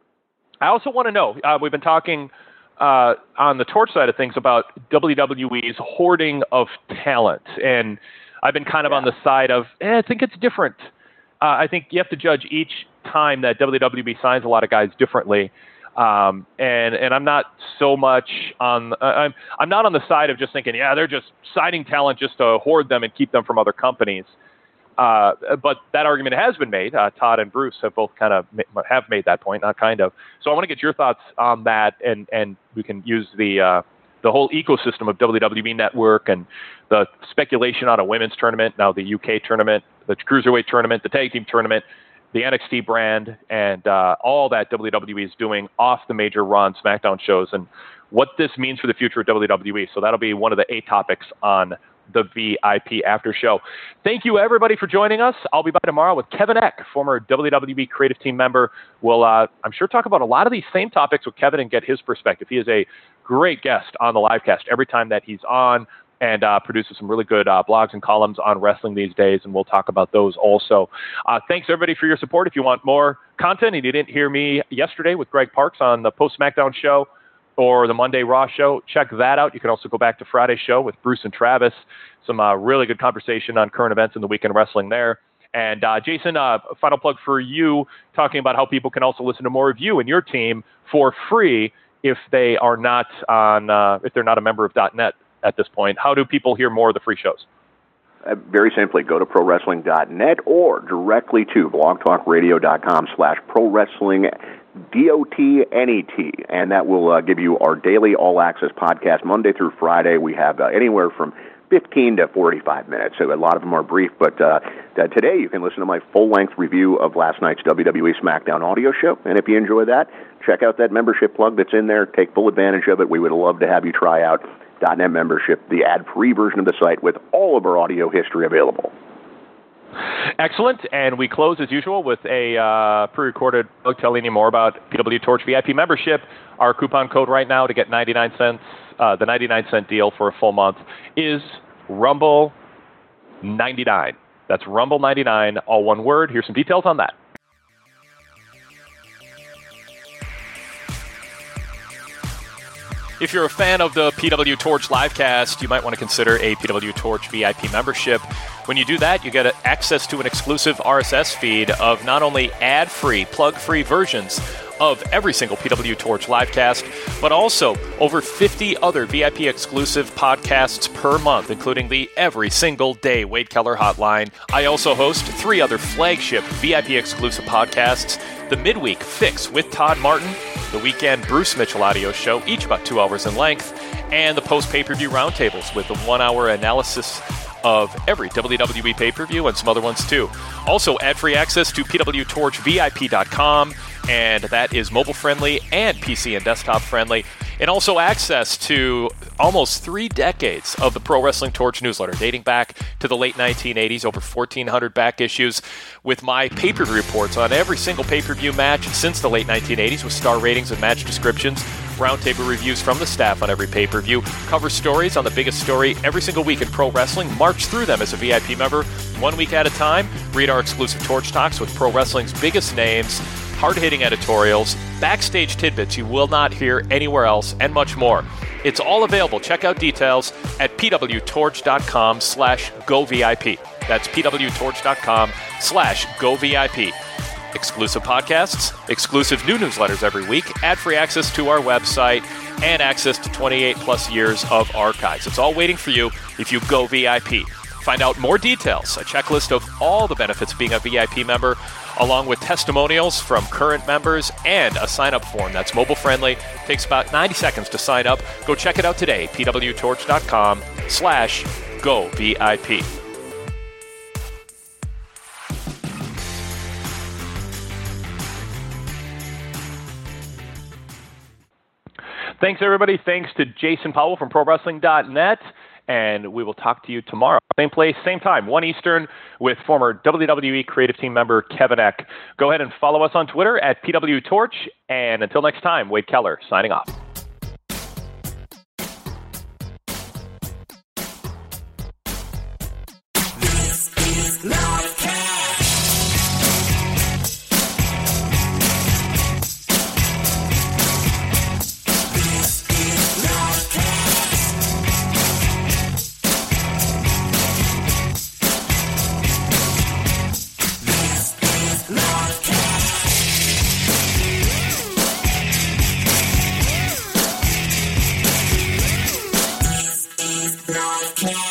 I also want to know. Uh, we've been talking. Uh, on the Torch side of things about W W E's hoarding of talent. And I've been kind of yeah. on the side of, eh, I think it's different. Uh, I think you have to judge each time that W W E signs a lot of guys differently. Um, and, and I'm not so much on, uh, I'm, I'm not on the side of just thinking, yeah, they're just signing talent just to hoard them and keep them from other companies. Uh, but that argument has been made. Uh, Todd and Bruce have both kind of ma- have made that point, not kind of. So I want to get your thoughts on that, and, and we can use the uh, the whole ecosystem of W W E Network and the speculation on a women's tournament, now the U K tournament, the Cruiserweight tournament, the Tag Team tournament, the N X T brand, and uh, all that W W E is doing off the major Raw and SmackDown shows, and what this means for the future of W W E. So that'll be one of the eight topics on the V I P After Show. Thank you, everybody, for joining us. I'll be back tomorrow with Kevin Eck, former W W E creative team member. We'll, uh, I'm sure, talk about a lot of these same topics with Kevin and get his perspective. He is a great guest on the livecast every time that he's on, and uh, produces some really good uh, blogs and columns on wrestling these days, and we'll talk about those also. Uh, thanks, everybody, for your support. If you want more content and you didn't hear me yesterday with Greg Parks on the post-SmackDown show, or the Monday Raw show, check that out. You can also go back to Friday's show with Bruce and Travis. Some uh, really good conversation on current events in the weekend wrestling there. And uh, Jason, uh, final plug for you, talking about how people can also listen to more of you and your team for free if they are not on, uh, if they're not a member of .net at this point. How do people hear more of the free shows? Uh, very simply, go to Pro Wrestling dot net or directly to blogtalkradio.com slash Pro Wrestling D O T N E T, and that will uh, give you our daily all-access podcast Monday through Friday. We have uh, anywhere from fifteen to forty-five minutes. So a lot of them are brief, but uh, today you can listen to my full-length review of last night's W W E SmackDown audio show. And if you enjoy that, check out that membership plug that's in there. Take full advantage of it. We would love to have you try out .net membership, the ad-free version of the site with all of our audio history available. Excellent. And we close, as usual, with a uh, pre-recorded book telling you more about P W Torch V I P membership. Our coupon code right now to get ninety-nine cents, uh, the ninety-nine cent deal for a full month is Rumble ninety-nine. That's Rumble ninety-nine, all one word. Here's some details on that. If you're a fan of the P W Torch livecast, you might want to consider a P W Torch V I P membership. When you do that, you get access to an exclusive R S S feed of not only ad-free, plug-free versions of every single P W Torch livecast, but also over fifty other V I P exclusive podcasts per month, including the Every Single Day Wade Keller Hotline. I also host three other flagship V I P exclusive podcasts: the Midweek Fix with Todd Martin, the Weekend Bruce Mitchell audio show, each about two hours in length, and the post-pay-per-view roundtables with the one-hour analysis of every W W E pay-per-view and some other ones too. Also, ad-free access to P W Torch V I P dot com, and that is mobile-friendly and P C and desktop-friendly. And also access to almost three decades of the Pro Wrestling Torch newsletter, dating back to the late nineteen eighties, over fourteen hundred back issues, with my pay-per-view reports on every single pay-per-view match since the late nineteen eighties, with star ratings and match descriptions, roundtable reviews from the staff on every pay-per-view, cover stories on the biggest story every single week in pro wrestling, march through them as a V I P member, one week at a time, read our exclusive Torch Talks with pro wrestling's biggest names, hard-hitting editorials, backstage tidbits you will not hear anywhere else, and much more. It's all available. Check out details at pwtorch.com slash govip. That's pwtorch.com slash govip. Exclusive podcasts, exclusive new newsletters every week, ad-free access to our website, and access to twenty-eight plus years of archives. It's all waiting for you if you go V I P. Find out more details, a checklist of all the benefits of being a V I P member, along with testimonials from current members and a sign-up form that's mobile-friendly. Takes about ninety seconds to sign up. Go check it out today, pwtorch.com slash govip. Thanks, everybody. Thanks to Jason Powell from Pro Wrestling dot net. And we will talk to you tomorrow. Same place, same time, one Eastern, with former W W E creative team member Kevin Eck. Go ahead and follow us on Twitter at P W Torch. And until next time, Wade Keller signing off. This is Livecast. This is Livecast. Livecast.